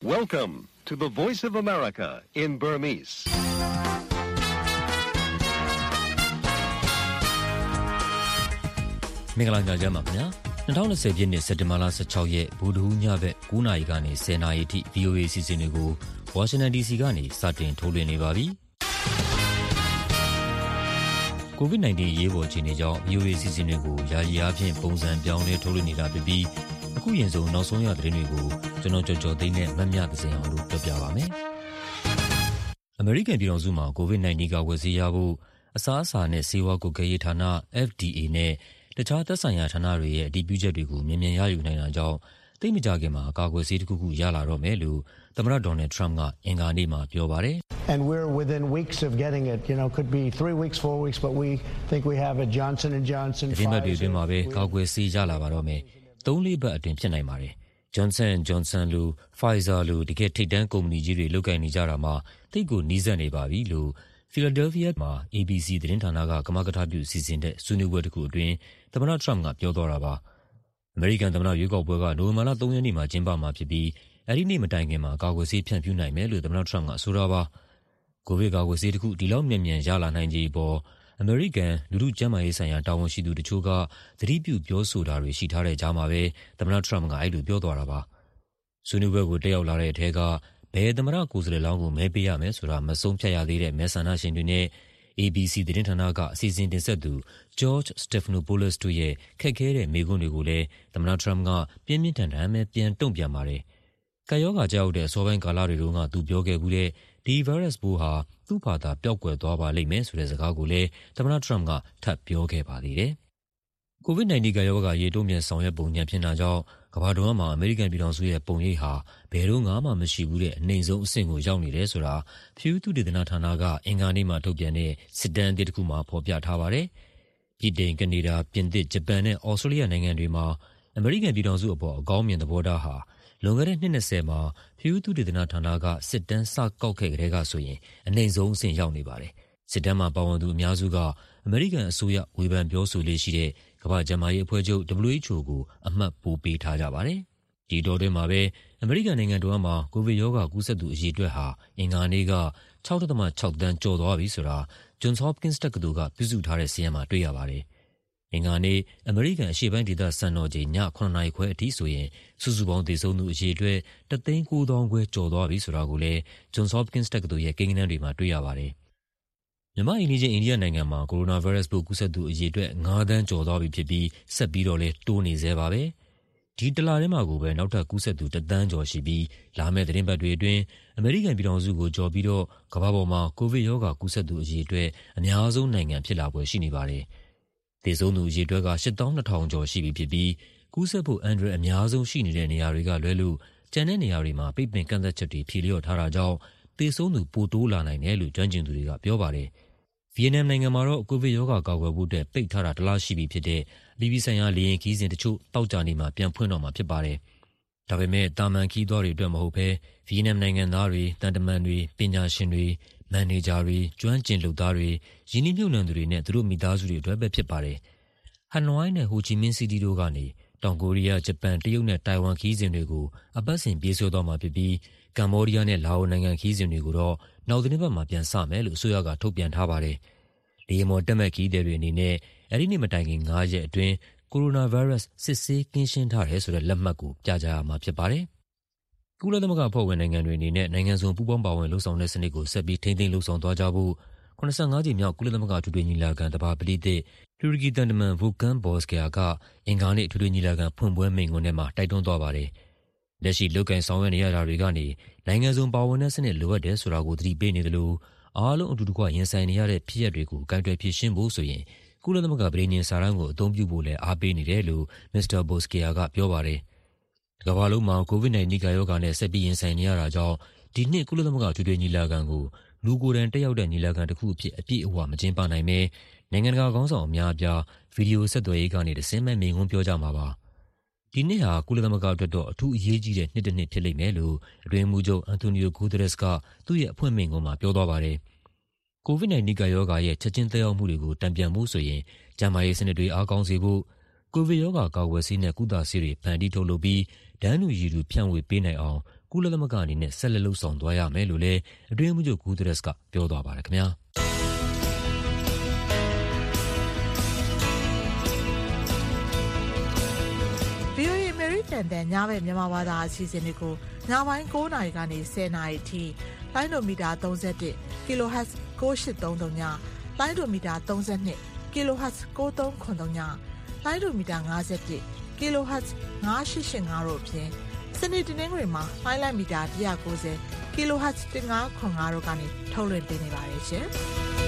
Welcome to the Voice of America in Burmese. ။မင်္ဂလာညချမ်းပါခင်ဗျာ။2020ပြည့်နှစ်စက်တင်ဘာလ16ရက်ဗုဒ္ဓဟူးညဘက်9နာရီကနေ10နာရီအထိ VOA အစီအစဉ်တွေကို Washington DC ကနေစတင်ထုတ်လွှင့်နေပါပြီ။ COVID-19 ရေးပေါ်အခြေအနေကြောင့် VOA အစီအစဉ်တွေကိုယာယီအားဖြင့်ပုံစံပြောင်းလဲထုတ်လွှင့်နေတာဖြစ်ပြီးအခုရင်ဆုံးနောက်ဆုံးရသတင်းတွေကိုကျွန်တော်ကြော်သိန်းနဲ့မမြသစင်အောင်လို့ပြောပြပါမယ်။ အမေရိကန်ပြည်ထောင်စုမှာ COVID-19 ကာကွယ်ဆေးရဖို့အစားအစာနဲ့ဆေးဝါးကွပ်ကဲရေးဌာန FDA နဲ့တခြားသက်ဆိုင်ရာဌာနတွေရဲ့အတည်ပြုချက်တွေကိုမြန်မြန်ရယူနိုင်တာကြောင့်သိပ်မကြာခင်မှာကာကွယ်ဆေးတစ်ခုခုရလာတော့မယ်လို့သမ္မတဒေါ်နယ်ထရမ့်ကအင်္ဂါနေ့မှာပြောပါတယ်။ And we're within weeks of getting it. Could be 3 weeks, 4 weeks, but we think we have a Johnson & Johnson. ဒီမှာတွေမှာပဲကာကွယ်ဆေးရလာပါတော့မယ်။3-4 ပတ်အတွင်းဖြစ်နိုင်ပါတယ်။ Johnson & Johnson လို့ Pfizer လို့တကယ်ထိပ်တန်းကုမ္ပဏီကြီးတွေလုပ်ကိုင်နေကြတာမှာတိတ်ကိုနီးစပ်နေပါပြီလို့Philadelphia မှာ ABC သတင်းဌာနကကမကထပြုစီစဉ်တဲ့ဆွေးနွေးပွဲတစ်ခုအတွင်းသမ္မတထရမ့်ကပြောသွားတာပါ။အမေရိကန်သမ္မတရွေးကောက်ပွဲကနိုဝင်ဘာလ3 ရက်နေ့မှာကျင်းပမှာဖြစ်ပြီးအဲဒီနေ့မတိုင်ခင်မှာကာကွယ်ဆေးဖြန့်ဖြူးနိုင်မယ်လို့သမ္မတထရမ့်ကဆိုတာပါ။ကိုဗစ်ကာကွယ်ဆေးတစ်ခုဒီလောက်မြန်မြန်ရလာနိုင်ခြေပေါ်အမေရိကန်လူထုကျန်းမာရေးဆိုင်ရာတာဝန်ရှိသူတချို့ကသတိပြုပြောဆိုတာတွေရှိထားတဲ့ကြားမှာပဲသမ္မတထရမ့်ကအဲ့လိုပြောသွားတာပါ။ဆွေးနွေးပွဲကိုတက်ရောက်လာတဲ့အထက်ကဘယ်သမ္မတကိုယ်စားလှယ်လောင်းကိုမဲပေးရမယ်ဆိုတာမဆုံးဖြတ်ရသေးတဲ့မဲဆန္ဒရှင်တွေနဲ့ ABC သတင်းဌာနကအစီအစဉ်တင်ဆက်သူ George Stephanopoulos တို့ရဲ့ခက်ခဲတဲ့မေးခွန်းတွေကိုလည်းသမ္မတထရမ့်ကပြင်းပြင်းထန်ထန်ပဲပြန်တုံ့ပြန်ပါတယ်။ကပ်ရောဂါကြောက်တဲ့အစောပိုင်းကာလတွေတုန်းကသူပြောခဲ့မှုတဲ့ဒီ virus ပိုးဟာသူ့ဘာသာပျောက်ကွယ်သွားပါလိမ့်မယ်ဆိုတဲ့စကားကိုလည်းသမ္မတထရမ့်ကထပ်ပြောခဲ့ပါသေးတယ်။ COVID-19 ကပ်ရောဂါရေးတုံ့ပြန်ဆောင်ရွက်ပုံညံ့ဖြစ်တာကြောင့်ကမ္ဘာတဝန်းမှာအမေရိကန်ပြည်ထောင်စုရဲ့ပုံရိပ်ဟာဘယ်တော့မှမရှိဘူးတဲ့အနှိမ်ဆုံးအဆင့်ကိုရောက်နေတယ်ဆိုတာ Pew သုတေသနဌာနကအင်္ဂါနေ့မှာထုတ်ပြန်တဲ့စစ်တမ်းအသစ်တစ်ခုမှာဖော်ပြထားပါတယ်။ပြည်တိန်ကနေဒါပြင်သစ်ဂျပန်နဲ့ဩစတြေးလျနိုင်ငံတွေမှာအမေရိကန်ပြည်ထောင်စုအပေါ်အကောင်းမြင်သဘောထားဟာလွန်ခဲ့တဲ့နှစ်20မှာ Pew သုတေသနဌာနကစစ်တမ်းစကောက်ခဲ့တဲ့ကဆိုရင်အနှိမ်ဆုံးအဆင့်ရောက်နေပါတယ်။စစ်တမ်းမှာပါဝင်သူအများစုကအမေရိကန်အစိုးရဝေဖန်ပြောဆိုလေးရှိတဲ့ကမ္ဘာ့ကျန်းမာရေးအဖွဲ့ချုပ် WHO ကိုအမှတ်ပိုပေးထားကြပါတယ်။ဒီတော့တွင်မှာပဲအမေရိကန်နိုင်ငံတော်မှာကိုဗစ်ရောဂါကူးစက်သူအရေအတွက်ဟာအင်္ဂါနေ့က 6.6 သန်းကျော်သွားပြီဆိုတာ Johns Hopkins တက္ကသိုလ်ကပြုစုထားတဲ့စာရင်းမှာတွေ့ရပါတယ်။အင်္ဂါနေ့အမေရိကန်အရှေ့ပိုင်းဒေသစံတော်ချိန်ည9 နာရီခွဲအထိဆိုရင်စုစုပေါင်းသေဆုံးသူအရေအတွက်1,900,000 ခွဲကျော်သွားပြီဆိုတာကိုလည်း Johns Hopkins တက္ကသိုလ်ရဲ့ကိန်းဂဏန်းတွေမှာတွေ့ရပါတယ်။မြန်မာအိန္ဒိယအိန္ဒိယနိုင်ငံမှာကိုရိုနာဗိုင်းရပ်စ်ပိုးကူးစက်သူအရေအတွက်9 သန်းကျော်သွားပြီဖြစ်ပြီးဆက်ပြီးတော့လည်းတိုးနေသေးပါပဲ။ဒီတလထဲမှာကိုပဲနောက်ထပ်ကူးစက်သူ1 သန်းကျော်ရှိပြီးလာမယ့်သတင်းပတ်တွေအတွင်းအမေရိကန်ပြည်ထောင်စုကိုကျော်ပြီးတော့ကမ္ဘာပေါ်မှာကိုဗစ်ရောဂါကူးစက်သူအရေအတွက်အများဆုံးနိုင်ငံဖြစ်လာပွဲရှိနေပါတယ်။သေဆုံးသူအရေအတွက်က 8,200 ကျော်ရှိပြီဖြစ်ပြီးကူးစက်ဖို့အန္တရာယ်အများဆုံးရှိနေတဲ့နေရာတွေကလွဲလို့ကျန်တဲ့နေရာတွေမှာပိတ်ပင်ကန့်သတ်ချက်တွေဖြေလျော့ထားတာကြောင့်သေဆုံးသူပိုတိုးလာနိုင်တယ်လို့ကျွမ်းကျင်သူတွေကပြောပါတယ်။ဗီယက်နမ်နိုင်ငံမှာတော့ကိုဗစ်ရောဂါကာကွယ်ဖို့အတွက်ပိတ်ထားတာတလရှိပြီဖြစ်တဲ့အပြည်ပြည်ဆိုင်ရာလေယာဉ်ခရီးစဉ်တချို့တောက်ကြနေမှာပြန်ဖွင့်တော့မှာဖြစ်ပါတယ်။ဒါပေမဲ့တာမန်ခရီးသွားတွေအတွက်မဟုတ်ဘဲဗီယက်နမ်နိုင်ငံသားတွေတန်တမန်တွေပညာရှင်တွေမန်နေဂျာတွေကျွမ်းကျင်လုပ်သားတွေရင်းနှီးမြှုပ်နှံသူတွေနဲ့သူတို့မိသားစုတွေအတွက်ပဲဖြစ်ပါတယ်။ဟနွိုင်းနဲ့ဟိုချီမင်းစီးတီးတို့ကနေတောင်ကိုရီးယားဂျပန်တရုတ်နဲ့တိုင်ဝမ်ခရီးစဉ်တွေကိုအပတ်စဉ်ပြေးဆွဲသွားမှာဖြစ်ပြီးကမ္ဘောဒီးယားနဲ့လာအိုနိုင်ငံခရီးစဉ်တွေကိုတော့နောက်သတင်းပတ်မှာပြန်စမယ်လို့အစိုးရကထုတ်ပြန်ထားပါတယ်။လေယာဉ်ပေါ်တက်မဲ့ခရီးသည်တွေအနေနဲ့အဲဒီနေ့မတိုင်ခင်9 ရက်အတွင်းကိုရိုနာဗိုင်းရပ်စ်စစ်ဆေးကင်းရှင်းထားတယ်ဆိုတဲ့လက်မှတ်ကိုပြကြရမှာဖြစ်ပါတယ်။ကုလသမဂ္ဂအဖွဲ့ဝင်နိုင်ငံတွေအနေနဲ့နိုင်ငံစုံပူးပေါင်းပါဝင်လှုပ်ဆောင်တဲ့စနစ်ကိုဆက်ပြီးထိန်းသိမ်းလှုပ်ဆောင်သွားကြဖို့85 ကြိမ်မြောက်ကုလသမဂ္ဂထွေထွေညီလာခံသဘာပတိသစ်တူရကီတန်တမန်ဗိုကန်ဘော့စကီယာကအင်္ဂါနေ့ထွေထွေညီလာခံဖွင့်ပွဲမိန့်ခွန်းထဲမှာတိုက်တွန်းသွားပါတယ်။လက်ရှိလုပ်ကိုင်ဆောင်ရွက်နေရတာတွေကနေနိုင်ငံစုံပါဝင်တဲ့စနစ်လိုအပ်တယ်ဆိုတာကိုသတိပေးနေသလိုအားလုံးအတူတကွရင်ဆိုင်နေရတဲ့ဖြစ်ရပ်တွေကိုကိုင်တွယ်ဖြေရှင်းဖို့ဆိုရင်ကုလသမဂ္ဂပြည်ညင်စာတမ်းကိုအသုံးပြုဖို့လည်းအားပေးနေတယ်လို့မစ္စတာဘော့စကီယာကပြောပါတယ်။ကမ္ဘာလုံးမှာ COVID-19 ကာရောဂါနဲ့ဆက်ပြီးရင်ဆိုင်နေရတာကြောင့်ဒီနှစ်ကုလသမဂ္ဂထွေထွေညီလာခံကိုလူကိုယ်တိုင်တက်ရောက်တဲ့ညီလာခံတစ်ခုအဖြစ်အပြည့်အဝမကျင်းပနိုင်ပဲနိုင်ငံတကာခေါင်းဆောင်အများအပြားဗီဒီယိုဆက်သွယ်ရေးကနေတဆင့်မဲ့မိန့်ခွန်းပြောကြမှာပါ။ဒီနှစ်ဟာကုလသမဂ္ဂအတွက်တော့အထူးအရေးကြီးတဲ့နှစ်တစ်နှစ်ဖြစ်လိမ့်မယ်လို့အတွင်းမှူးချုပ်အန်တိုနီယိုဂူသရက်စ်ကသူ့ရဲ့အဖွင့်မိန့်ခွန်းမှာပြောသွားပါတယ်။ COVID-19 ကာရောဂါရဲ့ချက်ချင်းသက်ရောက်မှုတွေကိုတံပြန်မှုဆိုရင်ကျန်းမာရေးစနစ်တွေအားကောင်းစေဖို့ကိုဗစ်ရောဂါကာကွယ်ဆေးနဲ့ကုသဆေးတွေဖန်တီးထုတ်လုပ်ပြီးဒဏ်တူရည်တူဖြန့်ဝေပေးနိုင်အောင်ကုလသမဂ္ဂအနေနဲ့ဆက်လက်လုပ်ဆောင်သွားရမယ်လို့လည်းအတွင်းရေးမှူးချုပ် Guterres ကပြောသွားပါတယ်ခင်ဗျာ။ VOA အမေရိကန်တန်ညဘက်မြန်မာဘာသာအစီအစဉ်တွေကိုညပိုင်း9:00 နာရီကနေ 10:00 နာရီအထိလိုင်းဒိုမီတာ31 kHz 9833ညလိုင်းဒိုမီတာ32 kHz 9393ညလိုင်းဒိုမီတာ51 kHz 9885တို့အပြင်စနေတနင်္ဂနွေမှာလိုင်းလိုက်မီတာ190 kHz 1505တို့ကနေထုတ်လွှင့်ပေးနေပါတယ်ရှင်။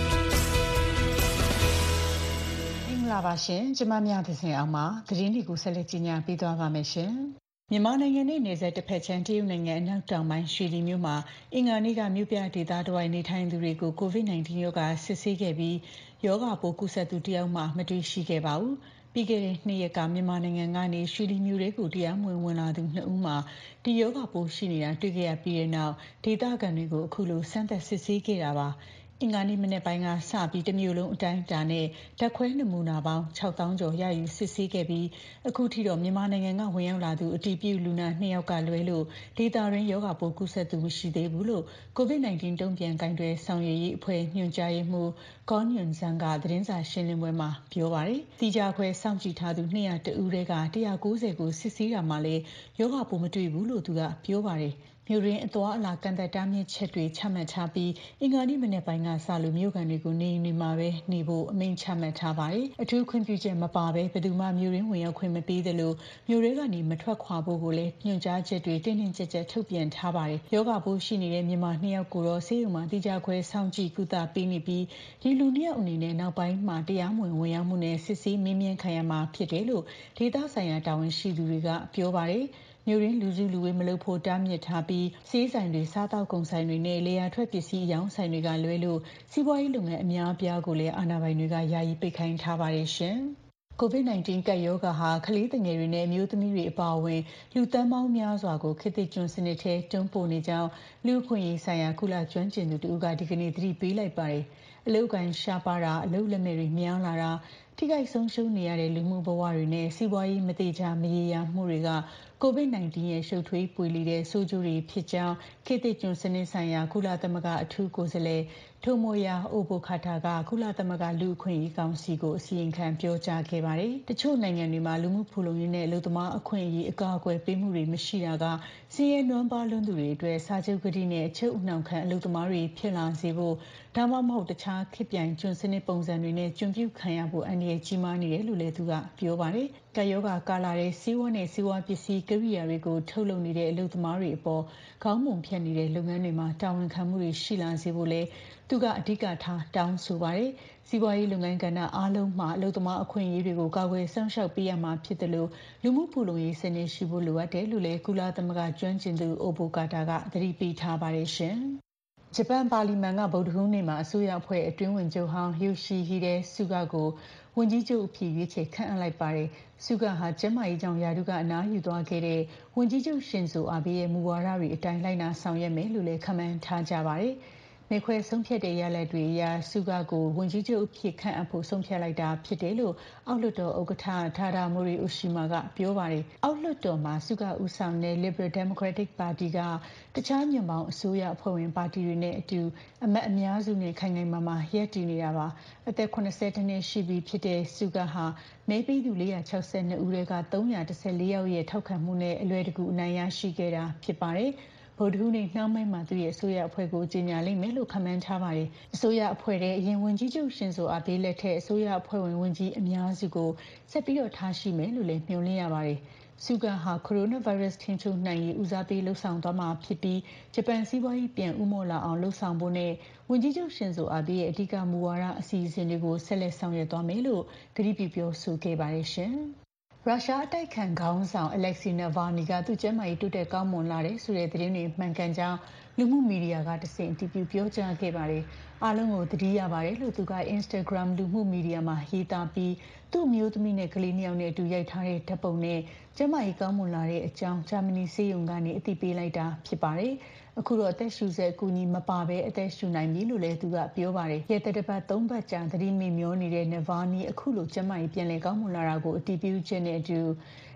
လာပါရှင်ကျမမြသစင်အောင်မှာသတင်းတွေကိုဆက်လက်ကြီးညာပေးသွားပါမယ်ရှင်မြန်မာနိုင်ငံနဲ့နယ်စပ်တစ်ဖက်ခြမ်းတရုတ်နိုင်ငံအနောက်တောင်ပိုင်းရွှေလီမြို့မှာအင်္ဂါနေ့ကမြို့ပြဒေသတစ်ဝိုက်နေထိုင်သူတွေကို COVID-19 ရောဂါစစ်ဆေးခဲ့ပြီးရောဂါပိုးကူးစက်သူတယောက်မှမတွေ့ရှိခဲ့ပါဘူးပြီးခဲ့တဲ့2ရက်ကမြန်မာနိုင်ငံကနေရွှေလီမြို့တွေကိုတရားမဝင်လာသူ2ဦးမှာဒီရောဂါပိုးရှိနေတာတွေ့ခဲ့ရပြီးတဲ့နောက်ဒေသခံတွေကိုအခုလိုစမ်းသပ်စစ်ဆေးခဲ့တာပါအင်္ဂါနေ့မနေ့ပိုင်းကစပြီးတမျိုးလုံးအတိုင်းအတာနဲ့ဓာတ်ခွဲနမူနာပေါင်း6000ကျော်ရယူစစ်ဆေးခဲ့ပြီးအခုထိတော့မြန်မာနိုင်ငံကဝင်ရောက်လာသူအတည်ပြုလူနာ2ယောက်ကလွဲလို့ဒေသရင်းရောဂါပိုးကူးစက်သူမရှိသေးဘူးလို့ COVID-19 တုံ့ပြန်ကိုင်တွယ်ဆောင်ရွက်ရေးအဖွဲ့ညွှန်ကြားရေးမှူးကောညွန်ဆန်းကသတင်းစာရှင်းလင်းပွဲမှာပြောပါတယ်။တိကျခွဲစောင့်ကြည့်ထားသူ200ဦးထဲက190ကိုစစ်ဆေးတာမှလည်းရောဂါပိုးမတွေ့ဘူးလို့သူကပြောပါတယ်။မြို့ရင်းအသွားအလာကန့်သက်တားမြစ်ချက်တွေချမှတ်ထားပြီးအင်္ဂါနေ့မနေ့ပိုင်းကစလို့မြို့ကန်တွေကိုနေအိမ်တွေမှာပဲနေဖို့အမိန့်ချမှတ်ထားပါတယ်။အထူးခွင့်ပြုချက်မပါဘဲဘယ်သူမှမြို့ရင်းဝင်ရောက်ခွင့်မပေးသလိုမြို့ရဲကနေမထွက်ခွာဖို့ကိုလည်းညွှန်ကြားချက်တွေတင်းတင်းကျပ်ကျပ်ထုတ်ပြန်ထားပါတယ်။ယောဂပိုးရှိနေတဲ့မြန်မာ2ယောက်ကိုတော့ဆေးရုံမှာတိကျခွဲစောင့်ကြည့်ကုသပေးနေပြီးဒီလူ2ယောက်အနေနဲ့နောက်ပိုင်းမှာတရားမဝင်ဝင်ရောက်မှုနဲ့စစ်ဆေးမေးမြန်းခံရမှာဖြစ်တယ်လို့ဒေသဆိုင်ရာတာဝန်ရှိသူတွေကပြောပါတယ်။မြို့ရင်းလူစုလူဝေးမလုပ်ဖို့တားမြစ်ထားပြီးဆေးဆိုင်တွေစားတောက်ကုန်ဆိုင်တွေနဲ့လေယာထွက်ပစ္စည်းအရောင်းဆိုင်တွေကလွဲလို့စီးပွားရေးလုပ်ငန်းအများအပြားကိုလည်းအာဏာပိုင်တွေကယာယီပိတ်ခိုင်းထားပါတယ်ရှင်။ COVID-19 ကပ်ရောဂါဟာကလေးငယ်တွေနဲ့အမျိုးသမီးတွေအပါအဝင်လူသန်းပေါင်းများစွာကိုခေတ်သစ်ကျွန်စနစ်ထဲတွန်းပို့နေကြောင်းလူ့အခွင့်အရေးဆိုင်ရာကုလကျွမ်းကျင်သူတို့ကဒီကနေ့သတိပေးလိုက်ပါတယ်။အလုတ်ကန်ရှားပါတာအလုတ်လက်မဲ့တွေများလာတာထိခိုက်ဆုံးရှုံးနေရတဲ့လူမှုဘဝတွေနဲ့စီးပွားရေးမတိကျမရေရာမှုတွေက COVID-19 ရဲ့ရှုပ်ထွေးပွေလီတဲ့ဆိုးကျိုးတွေဖြစ်ကြောင်းခေတ်သစ်ကျွန်စနစ်ဆိုင်ရာကုလသမဂ္ဂအထူးကိုယ်စားလှယ်ထိုမိုယာအိုဘိုခါတာကကုလသမဂ္ဂလူ့အခွင့်အရေးကောင်စီကိုအစီရင်ခံပြောကြားခဲ့ပါတယ်။တချို့နိုင်ငံတွေမှာလူမှုဖူလုံရေးနဲ့အလုပ်သမားအခွင့်အရေးအကာအကွယ်ပေးမှုတွေမရှိတာကစည်ရဲနွမ်းပါးလွန်းသူတွေအတွက်စာချုပ်ကတိနဲ့အချုပ်အနှောင်ခံအလုပ်သမားတွေဖြစ်လာစေဖို့ဒါမှမဟုတ်တခြားခေတ်ပြိုင်ကျွန်စနစ်ပုံစံတွေနဲ့ကျွန်ပြုခံရဖို့အန္တရာယ်ကြီးမားနေတယ်လို့လည်းသူကပြောပါတယ်။ကာယောဂါကာလာတဲ့စီးဝါးနဲ့စီးဝါးပစ္စည်းကိရိယာတွေကိုထုတ်လုပ်နေတဲ့အလုပ်သမားတွေအပေါ်ခေါင်းပုံဖြတ်နေတဲ့လုပ်ငန်းတွေမှာတာဝန်ခံမှုတွေရှိလာစေဖို့လဲသူကအဓိကထားတောင်းဆိုပါတယ်။စီးပွားရေးလုပ်ငန်းကဏ္ဍအားလုံးမှာအလုပ်သမားအခွင့်အရေးတွေကိုကာကွယ်စောင့်ရှောက်ပေးရမှာဖြစ်တယ်လို့လူမှုဖူလုံရေးစနစ်ရှိဖို့လိုအပ်တယ်လို့လည်းကုလသမဂ္ဂကျွမ်းကျင်သူအိုဘိုကာတာကသတိပေးထားပါတယ်ရှင်။ဂျပန်ပါလီမန်ကဗုဒ္ဓဟူးနေ့မှာအစိုးရအဖွဲ့အတွင်းဝင်ချုပ်ဟောင်းယိုရှိဟီဒဲဆူဂါကိုဝန်ကြီးချုပ်အဖြစ်ရွေးချယ်ခန့်အပ်လိုက်ပါတယ်။ဆူဂါဟာကျန်းမာရေးကြောင့်ရာထူးကအနားယူသွားခဲ့တဲ့ဝန်ကြီးချုပ်ရှင်ဇိုအာဘေးရဲ့မူဝါဒတွေအတိုင်းလိုက်နာဆောင်ရွက်မယ်လို့လည်းခန့်မှန်းထားကြပါတယ်။မဲခွဲဆုံးဖြတ်တဲ့ရလဒ်တွေအရဆူဂါကိုဝန်ကြီးချုပ်အဖြစ်ခန့်အပ်ဖို့ဆုံးဖြတ်လိုက်တာဖြစ်တယ်လို့အောက်လွှတ်တော်ဥက္ကဋ္ဌဒါဒါမိုရီအိုရှိမာကပြောပါတယ်။အောက်လွှတ်တော်မှာဆူဂါဦးဆောင်တဲ့ Liberal Democratic Party ကတခြားညွန့်ပေါင်းအစိုးရအဖွဲ့ဝင်ပါတီတွေနဲ့အတူအမတ်အများစုနဲ့ခိုင်ခိုင်မာမာရပ်တည်နေတာပါ။အသက်82နှစ်ရှိပြီဖြစ်တဲ့ဆူဂါဟာမဲပေးသူ462ဦးထဲက314ယောက်ရဲ့ထောက်ခံမှုနဲ့အလွယ်တကူအနိုင်ရရှိခဲ့တာဖြစ်ပါတယ်။ဗုဒ္ဓဟူးနေ့နှောင်းပိုင်းမှာသူ့ရဲ့အစိုးရအဖွဲ့ကိုကြေညာလိမ့်မယ်လို့ခန့်မှန်းထားပါတယ်။အစိုးရအဖွဲ့တဲ့အရင်ဝန်ကြီးချုပ်ရှင်ဇိုအာဘေးလက်ထက်အစိုးရအဖွဲ့ဝင်ဝန်ကြီးအများစုကိုဆက်ပြီးတော့ထားရှိမယ်လို့လည်းမျှော်လင့်ရပါတယ်။ဆူဂါဟာကိုရိုနာဗိုင်းရပ်စ်ထိန်းချုပ်နိုင်ရေးဦးစားပေးလှုပ်ဆောင်သွားမှာဖြစ်ပြီးဂျပန်စီးပွားရေးပြန်ဦးမော့လာအောင်လှုပ်ဆောင်ဖို့နဲ့ဝန်ကြီးချုပ်ရှင်ဇိုအာဘေးရဲ့အဓိကမူဝါဒအစီအစဉ်တွေကိုဆက်လက်ဆောင်ရွက်သွားမယ်လို့ကတိပြုပြောဆိုခဲ့ပါတယ်ရှင်။ရုရှားအတိုက်ခံခေါင်းဆောင်အလက်ဆီနာဗာနီကသူ့ကျန်းမာရေးတိုးတက်ကောင်းမွန်လာတယ်ဆိုတဲ့သတင်းတွေမှန်ကန်ကြောင်းလူမှုမီဒီယာကတဆင့်အတည်ပြုပြောကြားခဲ့ပါတယ်။အားလုံးကိုသတိရပါတယ်လို့သူက Instagram လူမှုမီဒီယာမှာရေးသားပြီးသူ့အမျိုးသမီးနဲ့ကလေး2ယောက်နဲ့အတူရိုက်ထားတဲ့ဓာတ်ပုံနဲ့ကျန်းမာရေးကောင်းမွန်လာတဲ့အကြောင်းဂျာမနီဆေးရုံကနေအသိပေးလိုက်တာဖြစ်ပါတယ်။အခုတော့အသက်ရှူစက်အကူအညီမပါဘဲအသက်ရှူနိုင်ပြီလို့လည်းသူကပြောပါတယ်။ရက်သတ္တပတ်3ပတ်ကြာသတိမေ့မျောနေတဲ့နဗာနီအခုလိုကျန်းမာရေးပြန်လည်ကောင်းမွန်လာတာကိုအတည်ပြုချက်နဲ့အတူ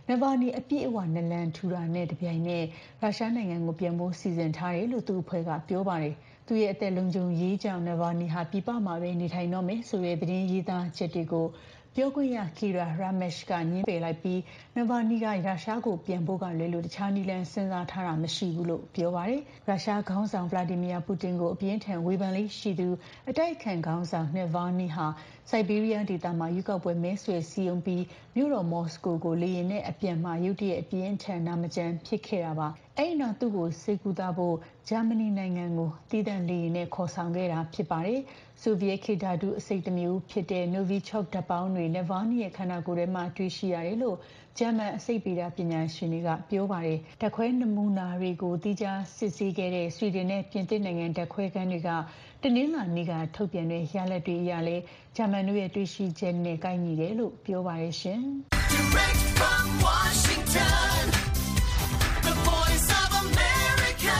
နာဗာနီအပြည့်အဝနလန်ထူတာနဲ့တပြိုင်နက်ရုရှားနိုင်ငံကိုပြန်ဖို့စီစဉ်ထားတယ်လို့သူ့အဖွဲ့ကပြောပါတယ်။သူ့ရဲ့အသက်လုံခြုံရေးကြောင့်နာဗာနီဟာပြည်ပမှာပဲနေထိုင်တော့မယ်ဆိုတဲ့သတင်းရေးသားချက်တွေကိုပြောခွင့်ရကီရာရာမက်ရှ်ကညှင်းပယ်လိုက်ပြီးနာဗာနီကရုရှားကိုပြန်ဖို့ကလွဲလို့တခြားနည်းလမ်းစဉ်းစားထားတာမရှိဘူးလို့ပြောပါတယ်။ရုရှားခေါင်းဆောင်ဗလာဒီမီယာပူတင်ကိုအပြင်းထန်ဝေဖန်လေးရှိသူအတိုက်အခံခေါင်းဆောင်နာဗာနီဟာစိုက်ဘေးရီးယားဒေသမှာရွေးကောက်ပွဲမဲဆွယ်စည်းရုံးပြီးမြို့တော်မော်စကိုကိုလေယာဉ်နဲ့အပြန်မှာရုတ်တရက်အပြင်းထန်နာမကျန်းဖြစ်ခဲ့တာပါ။အဲ့ဒီနောက်သူ့ကိုစိတ်ကူးသားဖို့ဂျာမနီနိုင်ငံကိုတည်တံ့လေယာဉ်နဲ့ခေါ်ဆောင်ခဲ့တာဖြစ်ပါတယ်။ဆိုဗီယက်ခေတ်ဓာတုအဆိပ်တစ်မျိုးဖြစ်တဲ့ Novichok ဓာတ်ပေါင်းတွေနာဗာနီရဲ့ခန္ဓာကိုယ်ထဲမှာတွေ့ရှိရတယ်လို့ဂျာမန်အဆိပ်ဗေဒပညာရှင်တွေကပြောပါတယ်။ဓာတ်ခွဲနမူနာတွေကိုတိကျစစ်ဆေးခဲ့တဲ့ဆွီဒင်နဲ့ပြင်သစ်နိုင်ငံဓာတ်ခွဲခန်းတွေကတနင်္လာနေ့ကထုတ်ပြန်တဲ့ရလဒ်တွေအရလဲဂျာမန်တို့ရဲ့တွေ့ရှိချက်နဲ့ကိုက်ညီတယ်လို့ပြောပါတယ်ရှင်။ Direct from Washington, the voice of America,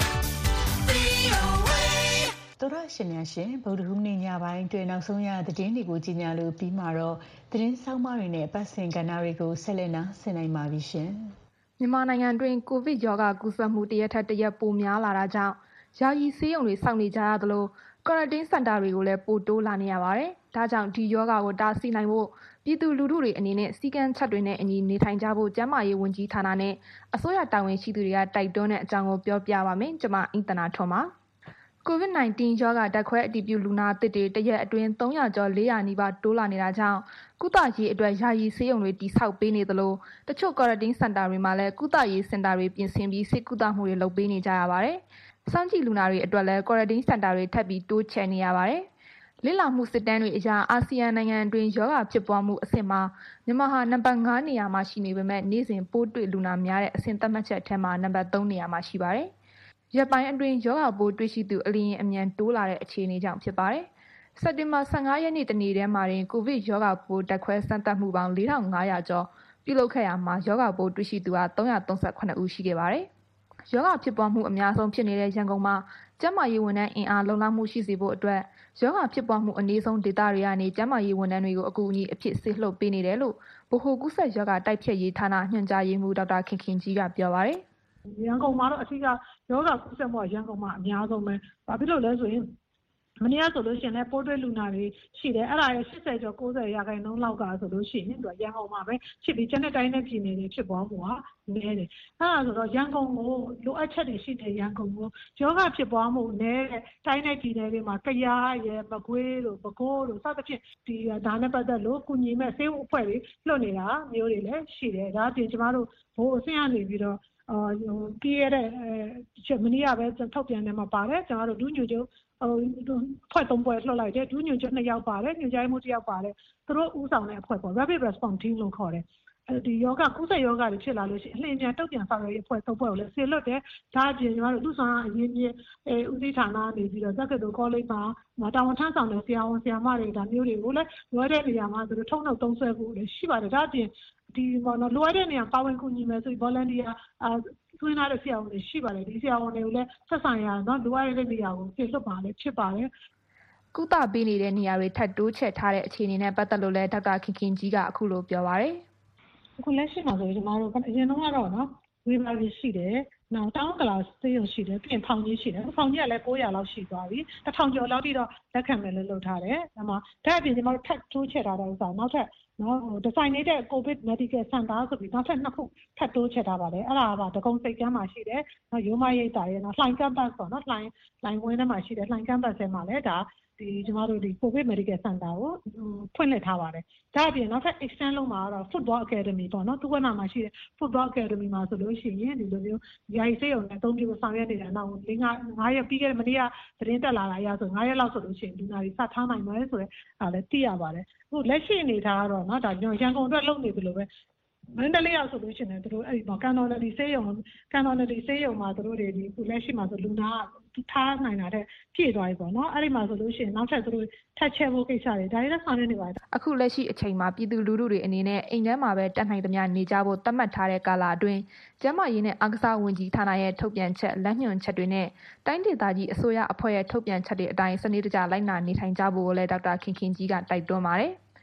VOA. တော်ရရှင်များရှင်ဗုဒ္ဓဟူးနေ့ညပိုင်းတွင်နောက်ဆုံးရသတင်းတွေကိုကြီးညာလို့ပြီးမှာတော့သတင်းဆောင်မတွေနဲ့ပတ်စင်ကဏ္ဍတွေကိုဆက်လက်နာဆင်နိုင်ပါပြီရှင်။မြန်မာနိုင်ငံတွင်ကိုဗစ်ရောဂါကူးစက်မှုတရက်ထက်တရက်ပိုများလာတာကြောင့်ယာယီဆေးရုံတွေစောင့်နေကြရသလိုကွာရန်တင်းစင်တာတွေကိုလည်းပိုတိုးလာနေရပါတယ်။ဒါကြောင့်ဒီရောဂါကိုတားဆီးနိုင်ဖို့ပြည်သူလူထုတွေအနေနဲ့စီကံချက်တွေနဲ့အညီနေထိုင်ကြဖို့ကျန်းမာရေးဝန်ကြီးဌာနနဲ့အစိုးရတာဝန်ရှိသူတွေကတိုက်တွန်းတဲ့အကြောင်းကိုပြောပြပါမယ်။ကျွန်မအင်တနာထွန်းပါ။ COVID-19 ရောဂါဓာတ်ခွဲအတည်ပြုလူနာသစ်တွေတရက်အတွင်း300ကျော်400နီးပါးတိုးလာနေတာကြောင့်ကုသရေးအတွက်ယာယီဆေးရုံတွေတည်ဆောက်ပေးနေသလိုတချို့ကွာရန်တင်းစင်တာတွေမှာလည်းကုသရေးစင်တာတွေပြင်ဆင်ပြီးဆေးကုသမှုတွေလုပ်ပေးနေကြရပါတယ်။စောင့်ကြည့်လူနာတွေအတွက်လည်းကွာရန်တင်းစင်တာတွေထပ်ပြီးတိုးချဲ့နေရပါတယ်။လေ့လာမှုစစ်တမ်းတွေအရအာဆီယံနိုင်ငံအတွင်းရောဂါဖြစ်ပွားမှုအဆင့်မှာမြန်မာဟာနံပါတ်5နေရာမှာရှိနေပေမဲ့နေ့စဉ်ပိုးတွေ့လူနာများတဲ့အဆင့်သတ်မှတ်ချက်ထဲမှာနံပါတ်3နေရာမှာရှိပါတယ်။ရက်ပိုင်းအတွင်းရောဂါပိုးတွေ့ရှိသူအလျင်အမြန်တိုးလာတဲ့အခြေအနေကြောင့်ဖြစ်ပါတယ်။စက်တင်ဘာ15ရက်နေ့တနေ့တည်းမှာတင်ကိုဗစ်ရောဂါပိုးဓာတ်ခွဲစမ်းသပ်မှုပေါင်း4500ကျော်ပြုလုပ်ခဲ့ရမှာရောဂါပိုးတွေ့ရှိသူက338ဦးရှိခဲ့ပါတယ်။ရောဂါဖြစ်ပွားမှုအများဆုံးဖြစ်နေတဲ့ရန်ကုန်မှာကျန်းမာရေးဝန်ထမ်းအင်အားလုံလောက်မှုရှိစေဖို့အတွက်ရောဂါဖြစ်ပွားမှုအနည်းဆုံးဒေသတွေကနေကျန်းမာရေးဝန်ထမ်းတွေကိုအကူအညီအဖြစ်ဆေးလှုပ်ပေးနေတယ်လို့ဗဟိုကူးစက်ရောဂါတိုက်ဖျက်ရေးဌာနညွှန်ကြားရေးမှူးဒေါက်တာခင်ခင်ကြီးကပြောပါတယ်။ရန်ကုန်မှာတော့အထူးကရောဂါကူးစက်မှုရန်ကုန်မှာအများဆုံးပဲ။ဘာဖြစ်လို့လဲဆိုရင်မနေ့ကဆိုလို့ရှိရင်လည်းပိုးတွေ့လူနာတွေရှိတယ်အဲ့ဒါရဲ့80ကျော်90%လောက်ကဆိုလို့ရှိရင်သူရန်ကုန်မှာပဲဖြစ်ပြီးကျန်တဲ့တိုင်းနဲ့ပြည်နယ်တွေဖြစ်ပေါ်မှုဟာနည်းတယ်အဲ့ဒါဆိုတော့ရန်ကုန်ကိုလိုအပ်ချက်တွေရှိတဲ့ရန်ကုန်ကိုယောဂဖြစ်ပွားမှုနည်းတဲ့တိုင်းနဲ့ပြည်နယ်တွေမှာကယားရယ်မကွေးတို့ပဲခူးတို့စသဖြင့်ဒီဒါနဲ့ပတ်သက်လို့ကုညီမဲ့ဆေးဝါးအဖွဲ့တွေလွှတ်နေတာမျိုးတွေလည်းရှိတယ်ဒါအပြင်ကျမတို့ဘိုးအဆင့်ကနေပြီးတော့ပြီးရတဲ့မနေ့ကပဲထုတ်ပြန်နေမှာပါတယ်ကျွန်တော်တို့ဒုညွှန်ချုပ်ဖွဲ့3ဖွဲ့လှုပ်လိုက်တယ်ဒုညွှန်ချုပ်2ယောက်ပါတယ်ညွှန်ကြားမှု1ယောက်ပါတယ်သူတို့ဦးဆောင်တဲ့အဖွဲ့ပေါ့ Rapid Response Team လို့ခေါ်တယ်ဒီယောဂကုသယောဂတွေဖြစ်လာလို့ရှိရင်အလင်းပြန်တုတ်ပြန်ဆောင်ရွက်ရေးအဖွဲ့3ဖွဲ့ကိုလည်းဆေလွတ်တယ်ဒါအပြင်ကျွန်တော်တို့လူဆောင်အရင်ကြီးဦးစီးဌာနနေပြီးတော့တက္ကသိုလ်ကောလိပ်မှာတာဝန်ထမ်းဆောင်တဲ့ဆရာဝန်ဆရာမတွေဒါမျိုးတွေကိုလည်းလိုအပ်တဲ့နေရာမှာသူတို့ထုံနှုတ်သုံးဆွဲဖို့လည်းရှိပါတယ်ဒါအပြင်ဒီပေါ့နော်လိုအပ်တဲ့နေရာပါဝင်ကူညီမယ်ဆိုပြီး volunteer သွင်းထားတဲ့ဆရာဝန်တွေရှိပါတယ်ဒီဆရာဝန်တွေကိုလည်းဆက်ဆံရတော့လိုအပ်တဲ့နေရာကိုပြေလွတ်ပါလေဖြစ်ပါတယ်ကုသပေးနေတဲ့နေရာတွေထပ်တိုးချဲ့ထားတဲ့အခြေအနေနဲ့ပတ်သက်လို့လည်းဒေါက်တာခင်ခင်ကြီးကအခုလိုပြောပါရယ်အခုလက်ရှိမှာဆိုကျွန်တော်တို့အရင်တော့ကတော့နော်ဝေဘာကြီးရှိတယ်နောက်တောင်းကလာစေးရုံရှိတယ်ပြင်ဖောင်ကြီးရှိတယ်ဖောင်ကြီးကလည်း900လောက်ရှိသွားပြီ1000ကျော်လောက်ထိတော့လက်ခံမယ်လို့လုပ်ထားတယ်ဒါမှဒါအပြင်ကျွန်တော်တို့ထပ်တိုးချဲ့ထားတဲ့ဥစ္စာနောက်ထပ်နော်ဒီဇိုင်းနေတဲ့ COVID Medical Center ဆိုပြီးနောက်ထပ်2ခုထပ်တိုးချဲ့ထားပါတယ်အဲ့ဒါကဒဂုံစိတ်ကမ်းမှာရှိတယ်နော်ရိုးမရိပ်တာရဲ့နော်လှိုင်ကမ်ပတ်ပေါ့နော်လှိုင်ဝင်းထဲမှာရှိတယ်လှိုင်ကမ်ပတ်ထဲမှာလည်းဒါဒီကျွန်တော်တို့ဒီ COVID Medical Center ကိုဖွင့်လှစ်ထားပါတယ်ဒါအပြင်နောက်ထပ် extend လုပ်မှာကတော့ Football Academy ပေါ့နော်သူကနာမှာရှိတဲ့ Football Academy မှာဆိုလို့ရှိရင်ဒီလိုမျိုးယာယီစေးရုံနဲ့အသုံးပြုဆောင်ရွက်နေတာနောက်9ရက်ပြီးခဲ့တဲ့မနေ့ကသတင်းတက်လာတာအရဆို9ရက်လောက်ဆိုလို့ရှိရင်ဒီနာရီစထားနိုင်မယ်ဆိုတော့ဒါလည်းသိရပါတယ်အခုလက်ရှိအနေထားကတော့နော်ဒါရန်ကုန်အတွက်လုပ်နေပြီလို့ပဲမန္တလေးရောက်ဆိုလို့ရှိရင်တို့အဲ့ဒီပေါ့ကန်တော်နယ်ဆေးရုံမှာတို့တွေဒီခုလက်ရှိမှာဆိုလူနာထားနိုင်တာတဲ့ပြည့်သွားပြီပေါ့နော်အဲ့ဒီမှာဆိုလို့ရှိရင်နောက်ထပ်တို့ထပ်ချဲ့ဖို့ကိစ္စတွေဒါတွေလည်းဆောင်ရွက်နေပါတယ်အခုလက်ရှိအချိန်မှာပြည်သူလူထုတွေအနေနဲ့အိမ်ထဲမှာပဲတက်နိုင်သမျှနေကြဖို့သတ်မှတ်ထားတဲ့ကာလအတွင်းကျန်းမာရေးနဲ့အားကစားဝန်ကြီးဌာနရဲ့ထုတ်ပြန်ချက်လက်ညွှန်ချက်တွေနဲ့တိုင်းဒေသကြီးအစိုးရအဖွဲ့ရဲ့ထုတ်ပြန်ချက်တွေအတိုင်းစနစ်တကျလိုက်နာနေထိုင်ကြဖို့လည်းဒေါက်တာခင်ခင်ကြီးကတိုက်တွန်းပါတယ်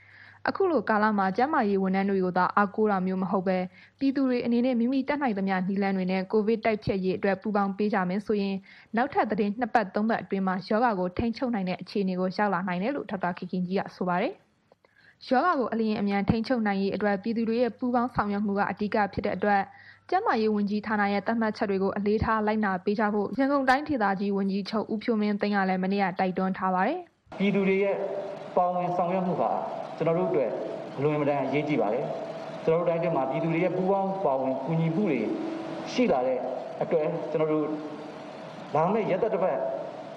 အခုလိုကာလမှာကျန်းမာရေးဝန်ထမ်းတွေကိုသာအားကိုးတာမျိုးမဟုတ်ပဲပြည်သူတွေအနေနဲ့မိမိတတ်နိုင်သမျှနည်းလမ်းတွေနဲ့ကိုဗစ်တိုက်ဖျက်ရေးအတွက်ပူးပေါင်းပေးကြမယ်ဆိုရင်နောက်ထပ်သတင်း2 ပတ် 3 ပတ်အတွင်းမှာရောဂါကိုထိန်းချုပ်နိုင်တဲ့အခြေအနေကိုရောက်လာနိုင်တယ်လို့ဒေါက်တာခင်ခင်ကြီးကဆိုပါတယ်။ရောဂါကိုအလျင်အမြန်ထိန်းချုပ်နိုင်ရေးအတွက်ပြည်သူတွေရဲ့ပူးပေါင်းဆောင်ရွက်မှုကအဓိကဖြစ်တဲ့အတွက်ကျန်းမာရေးဝန်ကြီးဌာနရဲ့သတ်မှတ်ချက်တွေကိုအလေးထားလိုက်နာပေးကြဖို့ရန်ကုန်တိုင်းဒေသကြီးဝန်ကြီးချုပ်ဦးဖြိုးမင်းသိန်းကလည်းမနေ့ကတိုက်တွန်းထားပါတယ်။ပြည်သူတွေရဲ့ပါဝင်ဆောင်ရွက်မှုဟာကျွန်တော်တို့အတွက်အလွန်အမတန်အရေးကြီးပါတယ်။ကျွန်တော်တို့တိုင်းထဲမှာပြည်သူတွေရဲ့ပူးပေါင်းပါဝင်ကူညီမှုတွေရှိလာတဲ့အတွက်ကျွန်တော်တို့လာမယ့်ရက်တစ်ပတ်